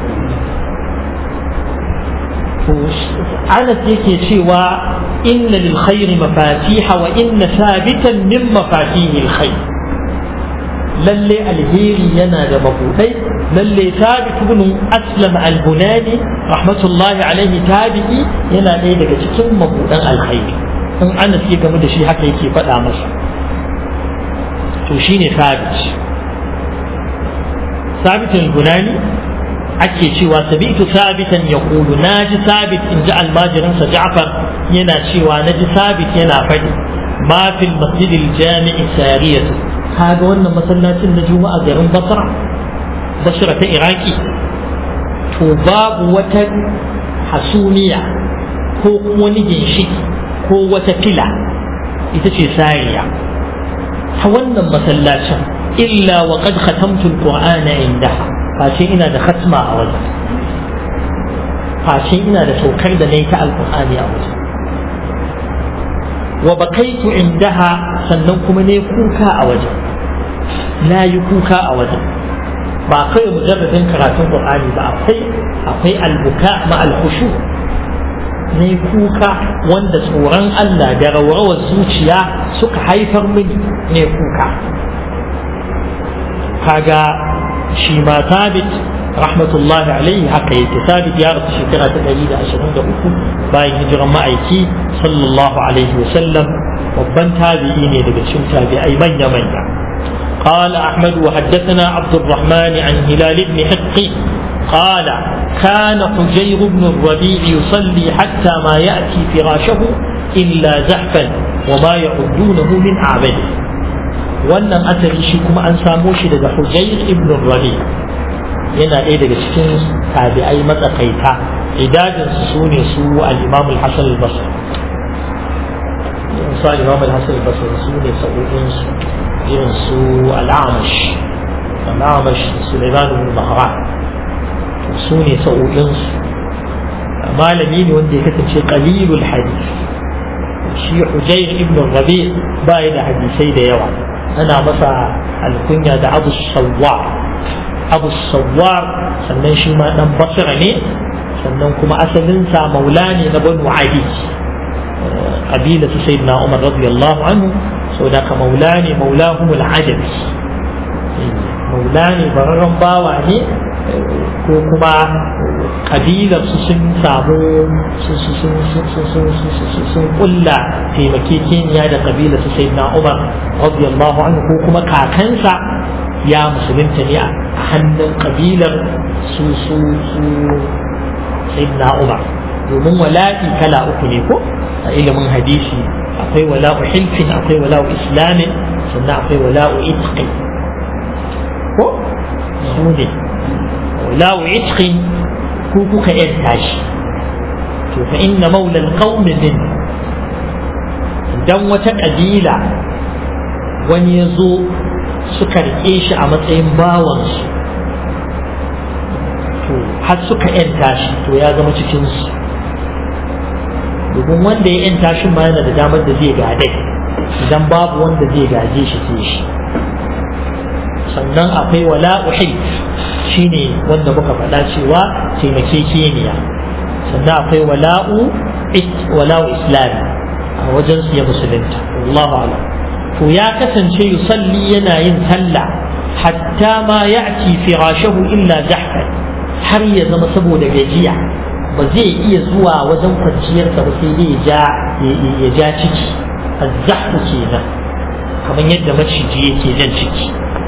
Anas yake cewa inna lil khairi mafatiha wa inna sabitan min mafatihil khair lalle alheri yana da mabudai lalle Thabit ibn Aslam al-Bunani rahmatullahi alaihi tabi'i yana ɗaya daga cikin mabudan alkhairi in Anas ya gamu da shi haka yake faɗa masa to shine Thabit al-Bunani ake cewa sabitu sabitan yaqulu naji sabit in ji almajirinsa Ja'far yana cewa naji sabit yana faɗi ma fil masjidil jami'i sariyatu kaga wannan masallacin na juma'a garin Basra ta Iraki to babu wata hasumiya ko wani ginshiki ko wata fila ita ce sariya ta wannan masallacin illa wa qad khatamtu alqur'ana indaha face ina da khatma a wajen face ina da saukar da nayi ta alqur'ani a wajen wa bakaitu indaha sannan kuma ne kuka a wajen na yi kuka a wajen ba kai mujarradin karatun Qur'ani ba akwai albuka ma alkhushu ne kuka wanda tsoron Allah da rawar zuciya suka haifar mini ne kuka kaga shi ma Thabit rahmatullahi alaihi haka yake Thabit ya rasu shekara ta 123 bayan hijiran ma'aiki sallallahu alaihi wasallam babban tabi'i ne daga cikin tabi'ai manya قال أحمد وحدثنا عبد الرحمن عن هلال بن حقي قال كان حجير بن الربيع يصلي حتى ما يأتي فراشه إلا زحفا وما يعدونه من أعبده wannan asali shi kuma an samo shi daga Hujayr ibn Rabi yana ɗaya daga cikin tabi'ai matsakaita idadin su ne su al-Imam al-Hasan al-Basri su al-Imam al-Hasan al-Basri su ne sa'udin su irin su al-Amash Sulaiman ibn Mahran su ne sa'udin su malami ne wanda ya kasance qalilul hadith shi Hujayr ibn Rabi bai da hadisai da yawa ana masa alkunya da Abu Sawwar sannan shi ma dan Basra ne sannan kuma asalinsa maula ne na Banu Adi kabila su Sayyidina Umar radiyallahu anhu saboda ka maula ne maulahumul adabi maula ne bararren bawa ne ko kuma kabilar su sun samu sun kulla taimakekeniya da kabilar su Sayyidina Umar radiyallahu anhu ko kuma kakansa ya musulunta ne a hannun kabilar su Sayyidina Umar domin wala'i kala uku ne ko a ilimin hadisi akwai wala'u hilfin akwai wala'u islamin sannan akwai wala'u itqi ko su ne wala'u itqi ko kuka yanta shi to fa inna maula alqawm min idan wata kabila wani ya zo suka rike shi a matsayin bawansu to har suka yanta shi to ya zama cikinsu domin wanda ya yanta shi ma yana da damar da zai gade idan babu wanda zai gaje shi sai shi sannan akwai wala'u hilf shine wanda muka faɗa cewa taimakekeniya sannan akwai wala'u islami a wajen su ya musulunta wallahu a'lam to ya kasance yusalli yana yin sallah hatta ma ya'ti firashahu illa zahfan har ya zama saboda gajiya ba zai iya zuwa wajen kwanciyarsa ba sai dai ya ja ciki azzahfu kenan kamar yadda maciji yake jan ciki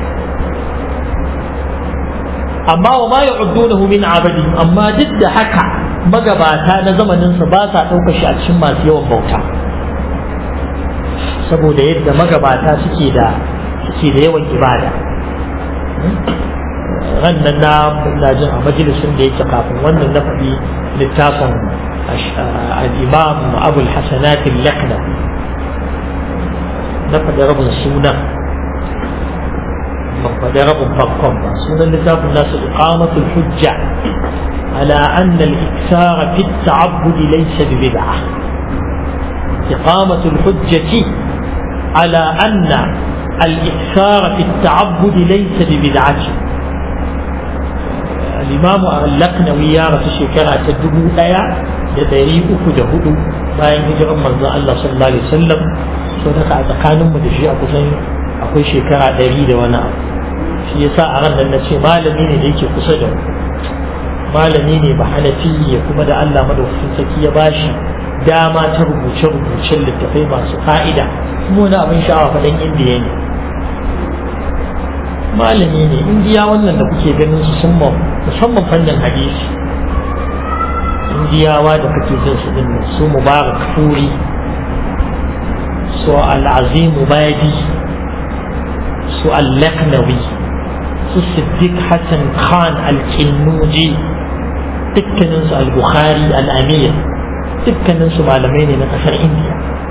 amma wa ma ya'uddunahu min abadi amma duk da haka magabata na zamanin sa ba sa ɗaukar shi a cikin masu yawan bauta saboda yadda magabata suke da yawan ibada rannan na jin a majalisun da yake kafin wannan na faɗi littafin al-imam abul hasanat al-lakna na faɗi rabin sunan ban faɗi rabin farkon ba sunan littafin nasu iqamatul hujja ala anna al-iksara fi at-ta'abbud laysa bi bid'ah iqamatul hujjati ala anna al-iksara fi at-ta'abbud laysa bi bid'ah الإمام اللقنوي يا رسول شكرا تدبو آية يدري أكد هدو باين هجر مرضى الله صلى الله عليه وسلم صدق أتقانم مدشي أقول شكرا دريد وانا shi yasa a ran nan nace malami ne da yake kusa da malami ne ba hanafi kuma da Allah madaukakin sarki ya bashi dama ta rubuce-rubucen littafai masu fa'ida kuma wani abin sha'awa fa dan indiya ne malami ne indiya wannan da kuke ganin su musamman fannin hadisi indiyawa da kake jin su din su mubarak furi su al-azim badi su al-laknawi su siddiq hasan khan al-kinnuji dukkanin su al-bukhari al-amir dukkanin su malamai ne na kasar indiya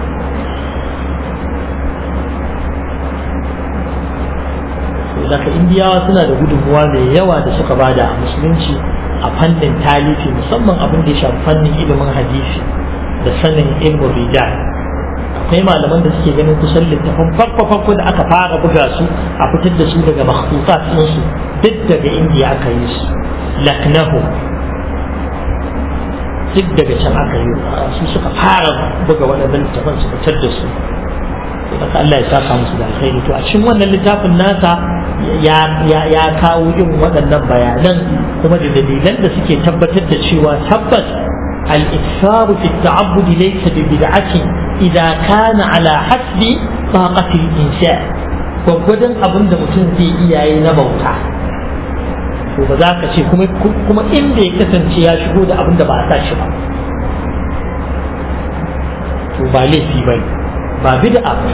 daga indiyawa suna da gudunmuwa mai yawa da suka bada a musulunci a fannin talifi musamman abin da ya shafi fannin ilimin hadisi da sanin ilmin rijal akwai malaman da suke ganin kusan littafin farko da aka fara buga su a fitar da su daga makhtutat ɗinsu duk daga indiya aka yi su laknahu duk daga can aka yi su suka fara buga waɗannan littafan su fitar da su haka Allah ya saka musu da alkhairi to a cikin wannan littafin nasa ya kawo irin waɗannan bayanan kuma da dalilan da suke tabbatar da cewa tabbas al-ikthar fi at-ta'abbud laysa bi bid'atin idza kana ala hasbi taqati al-insan gwagwadon abin da mutum zai iya yi na bauta to ba za ka ce kuma inda ya kasance ya shigo da abin da ba a sa shi ba to ba laifi ba ba bid'a ba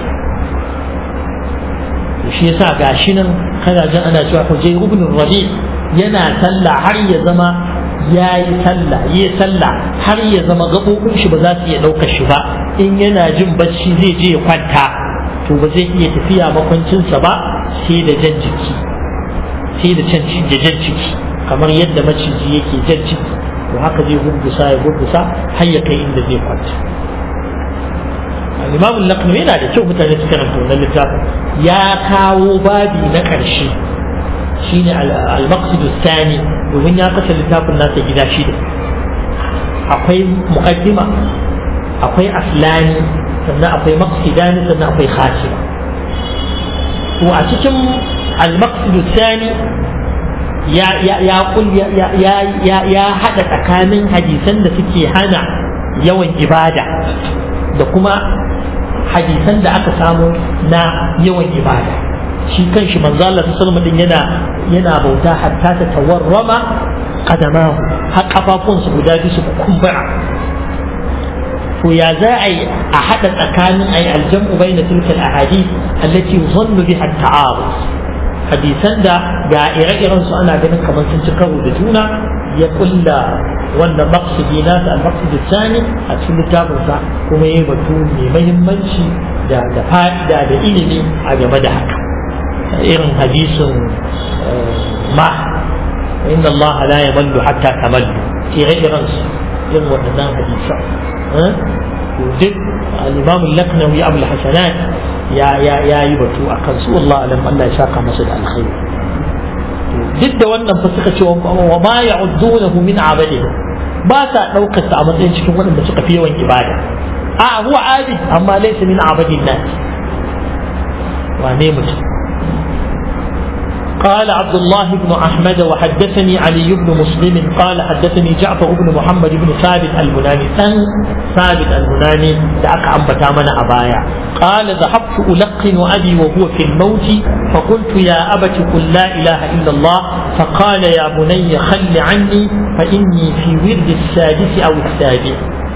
shi yasa gashi nan kana jin ana cewa Hujayr ibn Rabi yana sallah har ya zama yayi sallah har ya zama gabobin shi ba za su iya ɗaukar shi ba in yana jin bacci zai je ya kwanta to ba zai iya tafiya makwancinsa ba sai da jan jiki sai da jan ciki kamar yadda maciji yake jan ciki to haka zai gurgusa har ya kai inda zai kwanta al-Imam al-Laqnawi yana da kyau mutane su karanta wannan littafin ya kawo babi na ƙarshe shine al-maqsid ath-thani domin ya kasa littafin nasa gida shida akwai muqaddima akwai aslani sannan akwai maqsidani sannan akwai khatima to a cikin al-maqsid ath-thani ya hada tsakanin hadisan da suke hana yawan ibada da kuma hadisan da aka samu na yawan ibada shi kanshi manzo Allah sallallahu alaihi wasallam yana bauta hatta ta tawarrama qadamahu har kafafunsa guda biyu su kumbura to ya za a yi a hada tsakanin ay aljam'u bayna tilka al-ahadith allati yuzannu biha at-ta'arud hadisan da ga ire-iren su ana ganin kamar sun ci karo da juna ya kulla wanda maqsidi nasa al-maqsid al-thani a cikin littafinsa kuma yayi batu mai muhimmanci da fa'ida da ilimi a game da haka irin hadisin ma inna Allah la yamallu hatta tamallu ire-iren su irin waɗannan hadisan duk al-Imam al-Laqnawi Abu al-Hasanat ya yi batu akan su wallahi alam Allah ya saka masa da alkhairi duk da wannan fa suka ce wa ma ya'uddunahu min abadihi ba sa daukar sa a matsayin cikin waɗanda suka fi yawan ibada a huwa abid amma laysa min abadin nas wane mutum قال عبد الله بن أحمد وحدثني علي بن مسلم قال حدثني جعفر بن محمد بن ثابت البناني ثابت البناني دعك عن بتامن أبايا قال ذهبت ألقن أبي وهو في الموت فقلت يا أبت قل لا إله إلا الله فقال يا بني خل عني فإني في ورد السادس أو السابع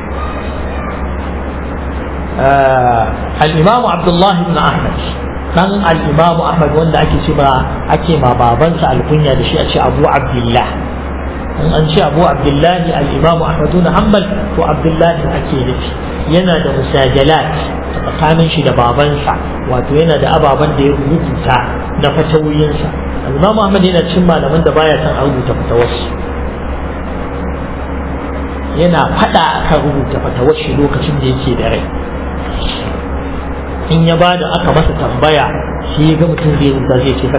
الإمام عبد الله بن أحمد dan al-Imam Ahmad wanda ake ma babansa alkunya da shi a ce Abu Abdullah in an ce Abu Abdullah al-Imam Ahmad ibn Hanbal to Abdullah ake nufi yana da musajalat tsakanin shi da babansa wato yana da ababan da ya rubuta na fatawoyinsa al-Imam Ahmad yana cin malaman da baya san rubuta fatawarsu yana fada akan rubuta fatawar shi lokacin da yake da rai in ya ba da aka masa tambaya shi ga mutum zai rubuta zai ce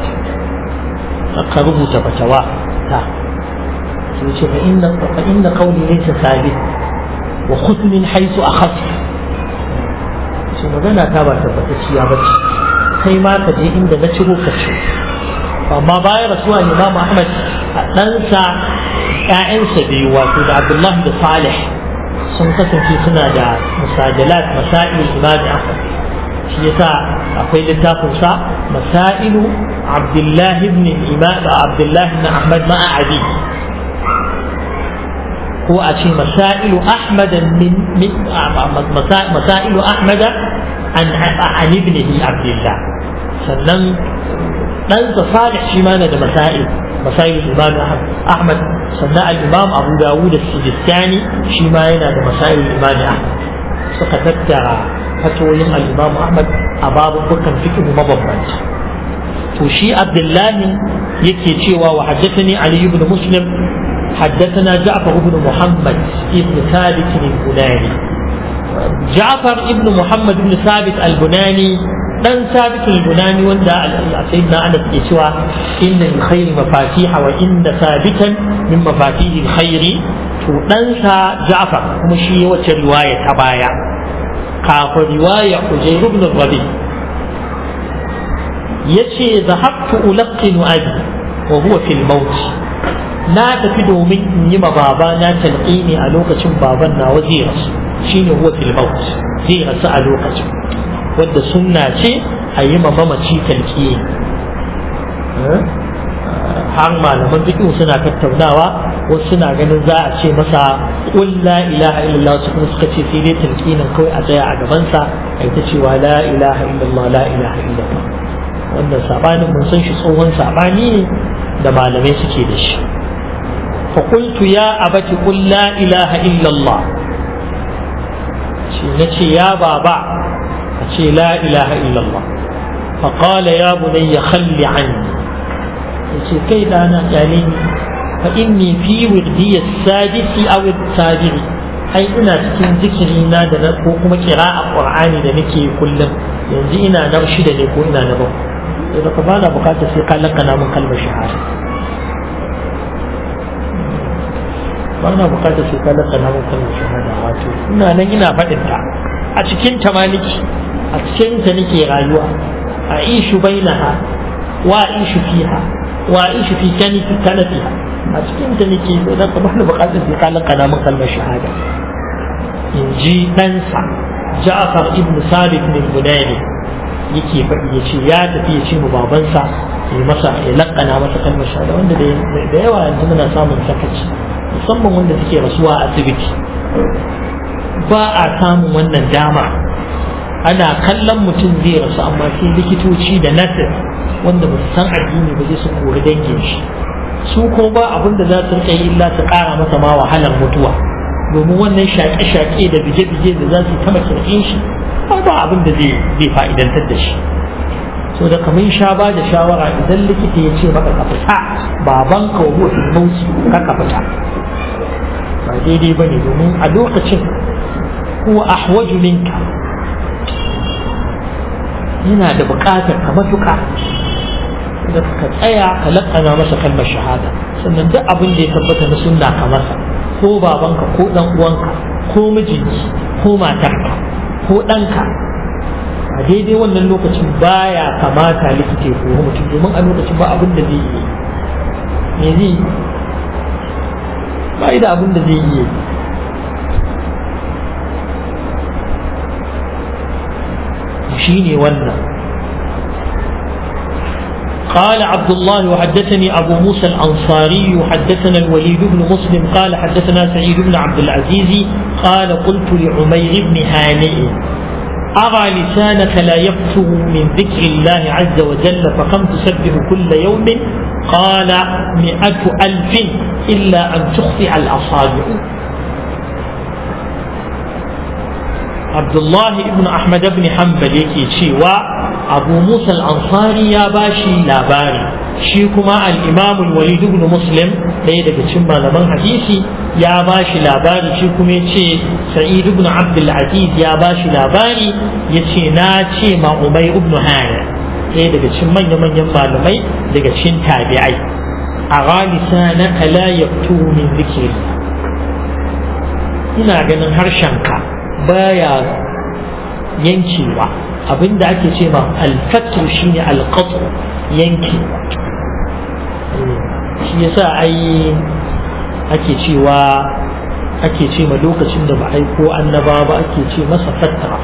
ka rubuta fatawa ta sai ce fa inna qawli laysa sabit wa khudh min haythu akhadh shi magana ta ba tabbatacciya ba ce kai ma ka je inda na ciro ka ci amma bayan rasuwa Imam Ahmad ɗansa ƴaƴansa biyu wato da Abdullahi da Salih sun kasance suna da musajalat masail Imam Ahmad shi yasa akwai littafin sa masailu Abdullah ibn Imam Abdullah ibn Ahmad ma'a Abi ko a ce masailu Ahmad min masailu Ahmad an ibnihi Abdullah sannan dan sa Salih shi ma na da masail Imam Ahmad sannan al-Imam Abu Dawud as-Sijistani shi ma yana da masail Imam Ahmad suka tattara fatoyin al-Imam Ahmad a babukan fiqh mabambanta to shi Abdullah yake cewa wa haddathani Ali ibn Muslim haddathana Ja'far ibn Muhammad ibn Thabit al-Bunani Ja'far ibn Muhammad ibn Sabit al-Bunani dan Sabit al-Bunani wanda sayyidina Anas ke cewa inna al-khayri mafatiha wa inna sabitan min mafatihi al-khayri, to dan sa Ja'far kuma shi wace riwaya ta baya kafin riwaya Hujayr ibn Rabi yace zahabtu ulqinu abi wa huwa fil maut, na tafi domin in yi ma baba na talqini a lokacin baban na zai rasu, shine huwa fil maut, zai rasu a lokacin, wanda sunna ce a yi ma mamaci talqini. har malaman fiqh suna tattaunawa, wasu suna ganin za a ce masa qul la ilaha illallah, su kuma suka ce sai dai talqinin kawai a tsaya a gaban sa ai ta cewa la ilaha illallah la ilaha illallah. wannan sabanin mun san shi tsohon sabani ne da malamai suke da shi. fa qultu ya abati qul la ilaha illallah, shi nace ya baba a ce la ilaha illallah. fa qala ya bunayya khalli anni, yace kai dana kyale ni, fa inni fi wirdi as-sadisi aw as-sabiri, ai ina cikin zikiri na da ko kuma qira'a qur'ani da nake kullum, yanzu ina na shida ne ko ina na bakwai, da ka bana bukatar sai ka lakana mun kalmar shahada, bana bukatar sai ka lakana mun kalmar shahada. wato ina nan ina faɗin ta a cikin ta maliki, a cikin ta nake rayuwa, aishu bainaha wa aishu fiha wa aishu fi kanafiha, a cikin ta nake, da ka bana bukatar sai ka lakana mun kalmar shahada. in ji ɗansa Ja'far ibn Sabit bin Bunani yake faɗi, ya ce ya tafi ya ce mu babansa ya laƙana masa kalmar shahada, wanda da yawa yanzu muna samun sakaci, musamman wanda suke rasuwa a asibiti, ba a samun wannan dama. ana kallon mutum zai rasu amma sai likitoci da nasir wanda ba su san addini ba zai su kori dangin shi, su ko ba abin da za su rika yi illa su ƙara masa ma wahalar mutuwa, domin wannan shaƙe-shaƙe da bije-bije da za su tama kirkin shi ba abin da zai fa'idantar da shi. so da kamar sha ba da shawara, idan likita ya ce maka ka fita, baban ka wa fil mauti ka fita, ba daidai ba ne, domin a lokacin huwa ahwaju minka, yana da buƙatar ka matuƙa da ka tsaya ka laƙana masa kalmar shahada. sannan duk abin da ya tabbata na sunna ka masa, ko babanka ko dan uwanka ko mijinki ko matarka ko ɗanka, a daidai wannan lokacin baya kamata likita ya kori mutum, domin a lokacin ba abin da zai yi, me zai yi, ba da abin da zai yi. shi ne wannan. قال عبد الله وحدثني أبو موسى الأنصاري وحدثنا الوليد بن مسلم قال حدثنا سعيد بن عبد العزيز قال قلت لعمير بن هانئ أرى لسانك لا يفتر من ذكر الله عز وجل فكم تسبح كل يوم؟ قال 100,000 إلا أن تخطئ الأصابع. عبد الله بن أحمد بن حنبل يكي شيوا أبو موسى الأنصاري يا باشي لا باري شيكما الإمام الوليد بن مسلم ليدك تشمى لمن حديثي يا باشي لا باري شيكما يتشي سعيد بن عبد العزيز يا باشي لا باري يتشي ناتشي مع عمير بن هانئ ليدك تشمى يمن يمى لمي لك تشين تابعي أرى لسانك لا يفتر من ذكر ina ganin harshenka baya yankewa, abinda ake ce ma alfatru shine alqat'u, yankewa. shi yasa ai ake ce ma lokacin da ba aiko annaba ba ake ce masa fatra,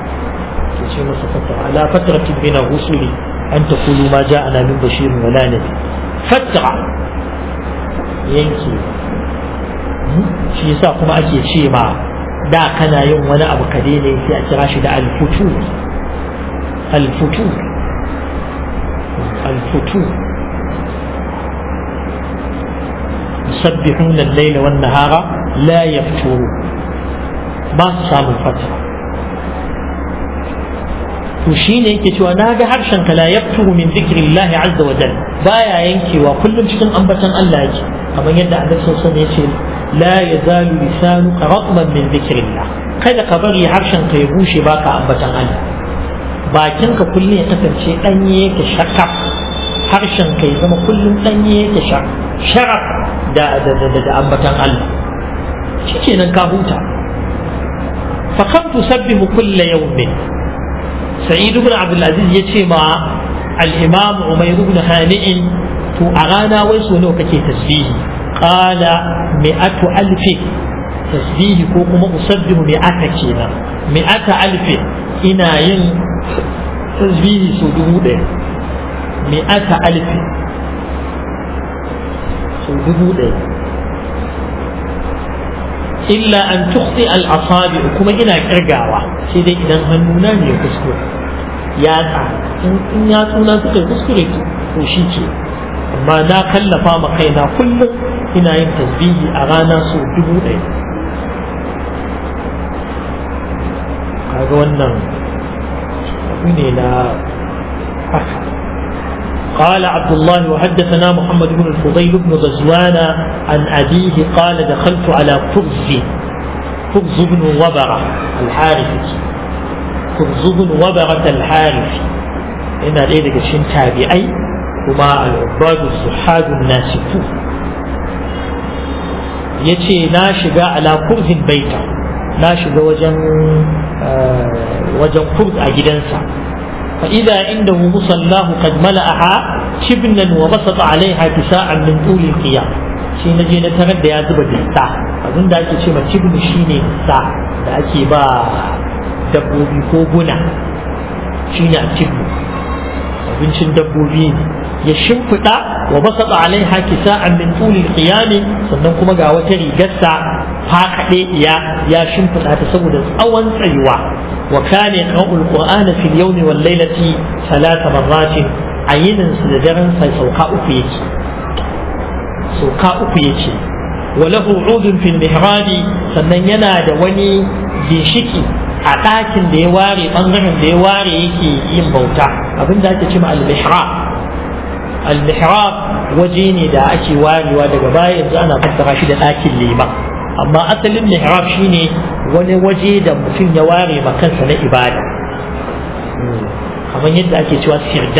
ala fatratin min ar-rusuli an taqulu ma ja'ana min bashirin wala nabi. fatra yankewa, shi yasa kuma ake ce ma da kana yin wani abu ka daina sai a kira shi da alfutur. yusabbihuna al-layla wan-nahara la yafturu, ba su samun fatra. to shine yake cewa naga harshen ka la yafturu min zikrillahi azza wa jalla, baya yankewa, kullum cikin ambatan Allah yake, kamar yadda Annabi sallallahu alaihi wasallam yace لا يزال لسانك رطبا من ذكر الله، kada ka bari harshen ka ya bushe baka ambatan Allah bakin ka kullum ya kasance danye yake shakka harshen ka ya zama kullum danye yake sharaf da ambatan Allah shikenan ka huta fa kam tusabbihu kulla yawmin Sa'id ibn Abdul Aziz yace ma al-Imam Umayr ibn Hani'in to a rana wai so nawa kake tasbihi qala 100,000 tasbihi ko kuma usabbihu 100 kenan 100,000 ina yin tasbihi so 1,000 100,000 so 1,000 illa an tukhti al-asabi kuma ina kirgawa sai dai idan hannuna ne kuskure yatsa in yatsuna suka kuskure to shi ke amma na kallafa ma kaina kullum ina yin tasbihi a rana so 1,000 kaga wannan abu ne na haka قال عبد الله وحدثنا محمد بن الفضيل بن غزوان عن أبيه قال دخلت على كرز بن وبرة الحارثي كرز بن وبرة الحارثي إن ليلة شن تابعي وما العباد الزحاد الناسكون يتي ناشق على كرز بيته ناشق وجن كرز أجدنسا فإذا عنده مصلاه قد ملأها شبنا وبسط عليها كساء من طول القيام shi na je na tarar da ya zuba dista abin da ake ce ma cibin shi ne dista da ake ba dabbobi ko guna shi ne a cibin abincin dabbobi ne ya shimfiɗa wa basata alaiha kisa'an min tulil qiyami sannan kuma ga wata rigarsa fakaɗe ya shimfiɗa ta saboda tsawon tsayuwa wa kana yaqra'ul qur'ana fil yawmi wal laylati 3 marratin ayinin su da daren sai sauka uku yake wa lahu 'udun fil mihrabi sannan yana da wani ginshiki a ɗakin da ya ware ɓangaren da ya ware yake yin bauta abinda ake cewa al-mihrab al-mihrab waje ne da ake warewa daga baya yanzu ana fassara shi da ɗakin liman amma asalin mihrab shine wani waje da mutum ya ware ma kansa na ibada kamar yadda ake cewa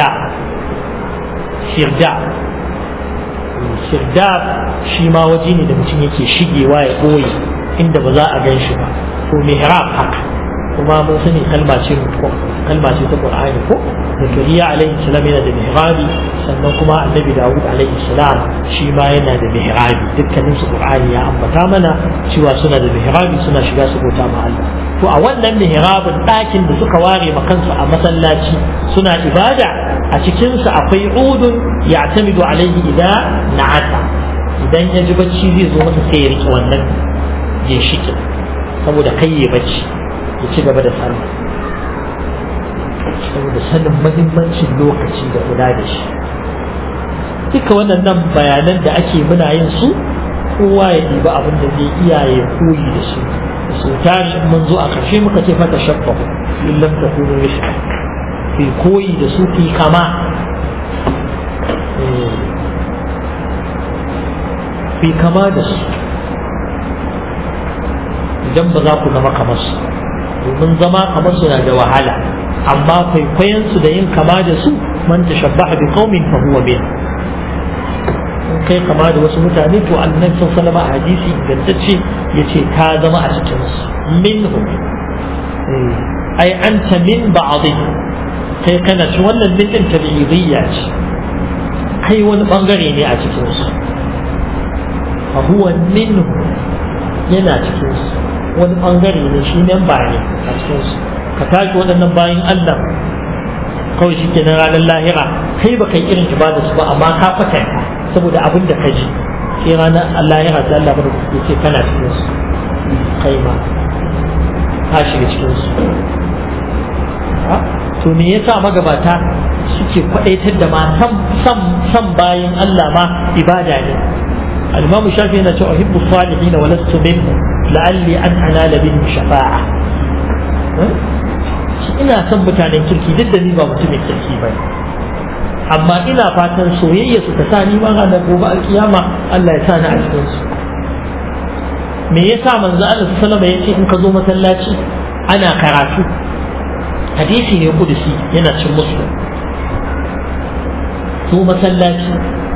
sirdab shi ma waje ne da mutum yake shigewa ya ɓoye inda ba za a gan shi ba to mihrab haka kuma mun sani kalma ce ta Qur'ani ko Zakariya alaihi salam yana da mihrabi sannan kuma Annabi Dawud alaihi salam shi ma yana da mihrabi dukkanin su Qur'ani ya ambata mana cewa suna da mihrabi suna shiga su bauta ma Allah to a wannan mihrabin ɗakin da suka ware ma kansu a masallaci suna ibada a cikin sa akwai udun ya'tamidu alaihi idan na'ata idan ya ji bacci zai zo masa sai ya rike wannan ginshikin saboda kai ya bacci ya ci gaba da sallah saboda sanin mahimmancin lokaci da kula da shi duka waɗannan bayanan da ake muna yin su kowa ya ɗiba abin da zai iya ya koyi da su su tari mun zo a ƙarshe muka ce fata shabba illan ta kuma mishi fi koyi da su fi kama fi kama da su idan ba za ku zama kamar su domin zama kamar suna da wahala amma kwaikwayon su da yin kama da su man tashabbaha bi qaumin fa huwa min in kai kama da wasu mutane to annabi sallallahu alaihi wasallam a hadisi ingantacce yace ka zama a cikin su minhum ai anta min ba'dhi kai kana ci wannan min din tabi'iyya ce kai wani bangare ne a cikin su fa huwa minhum yana cikin su wani bangare ne shi memba ne a cikin su ka tashi waɗannan bayan Allah kawai shi ke na ranar lahira kai ba kai irin ibada su ba amma ka fatanta saboda abin da ka ji sai ranar lahira sai Allah bada ya ce kana cikin su kai ma ka shiga cikin su to me yasa magabata suke kwadaitar da ma san bayan Allah ma ibada ne al-Imam Shafi'i yana cewa uhibbu salihin wa lastu minhum la'alli an anala bihim shafa'a ina son mutanen kirki duk da ni ba mutumin kirki ba amma ina fatan soyayya su ta sa ni ma ranar gobe alkiyama Allah ya sa ni a cikin su me yasa manzo Allah sallallahu alaihi wasallam yace in ka zo masallaci ana karatu hadisi ne kudusi yana cin muslim zo masallaci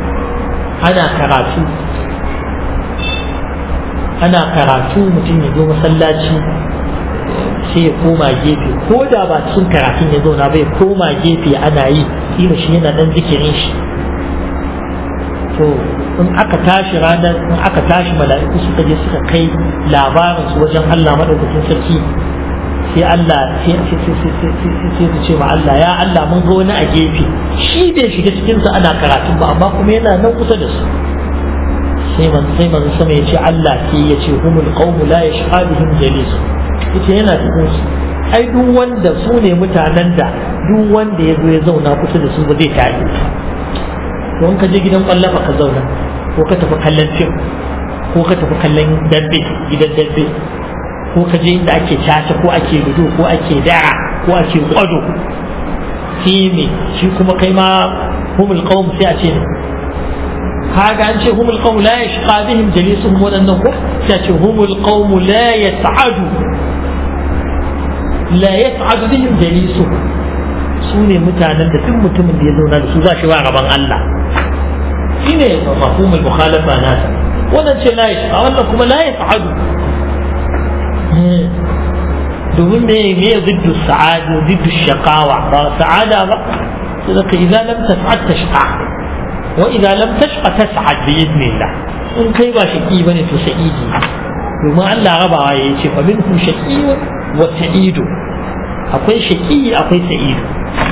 ana karatu mutum ya zo masallaci sai ya koma gefe ko da ba cikin karatun ya zauna ba ya koma gefe ana yi kila shi yana dan zikirin shi to in aka tashi mala'iku suka je suka kai labarin su wajen Allah madaukakin sarki sai Allah sai su ce ma Allah ya Allah mun ga wani a gefe shi bai shiga cikin su ana karatun ba amma kuma yana nan kusa da su sai man sama ya ce Allah sai ya ce humul qawmu la yashhadihim jalis yace yana cikin su ai duk wanda su ne mutanen da duk wanda ya zo ya zauna kusa da su ba zai tafi don ka je gidan kwallon ka zauna ko ka tafi kallon fim ko ka tafi kallon gidan dabbe ko ka je inda ake caca ko ake ludo ko ake dara ko ake kwado shi ne shi kuma kai ma humul qawm sai a ce ne kaga an ce humul qawm la yashqa bihim jalisuhum wadannan ko sai a ce humul qawm la yas'adu bihim jalisuhum su ne mutanen da duk mutumin da ya zauna da su za shi ba gaban Allah shine mafhumul mukhalafa nasa wannan ce la yashqa wannan kuma la yas'adu domin me ziddu sa'ada ziddu shaqawa ba sa'ada ba sai idza lam tas'ad tashqa wa idza lam tashqa tas'ad bi idnillah in kai ba shaqi bane to sa'idi domin Allah rabawa yace fa minhum shaqiyun wa sa'idu akwai shaqi akwai sa'idu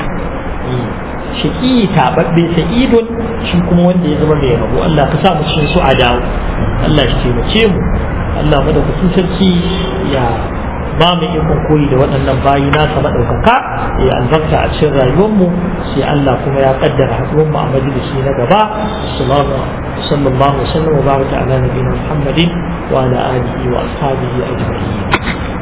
shaqi tababbe sa'idun shi kuma wanda ya zama mai rabo Allah ka sa mu cikin su a dawo Allah shi taimake mu Allah madaukakin sarki ya ba mu ikon koyi da waɗannan bayi nasa maɗaukaka ya albarka a cikin rayuwarmu sai Allah kuma ya kaddara haɗuwar mu a majalisi na gaba sallallahu alaihi wa sallam wa baraka ala nabiyina Muhammadin wa ala alihi wa ashabihi ajma'in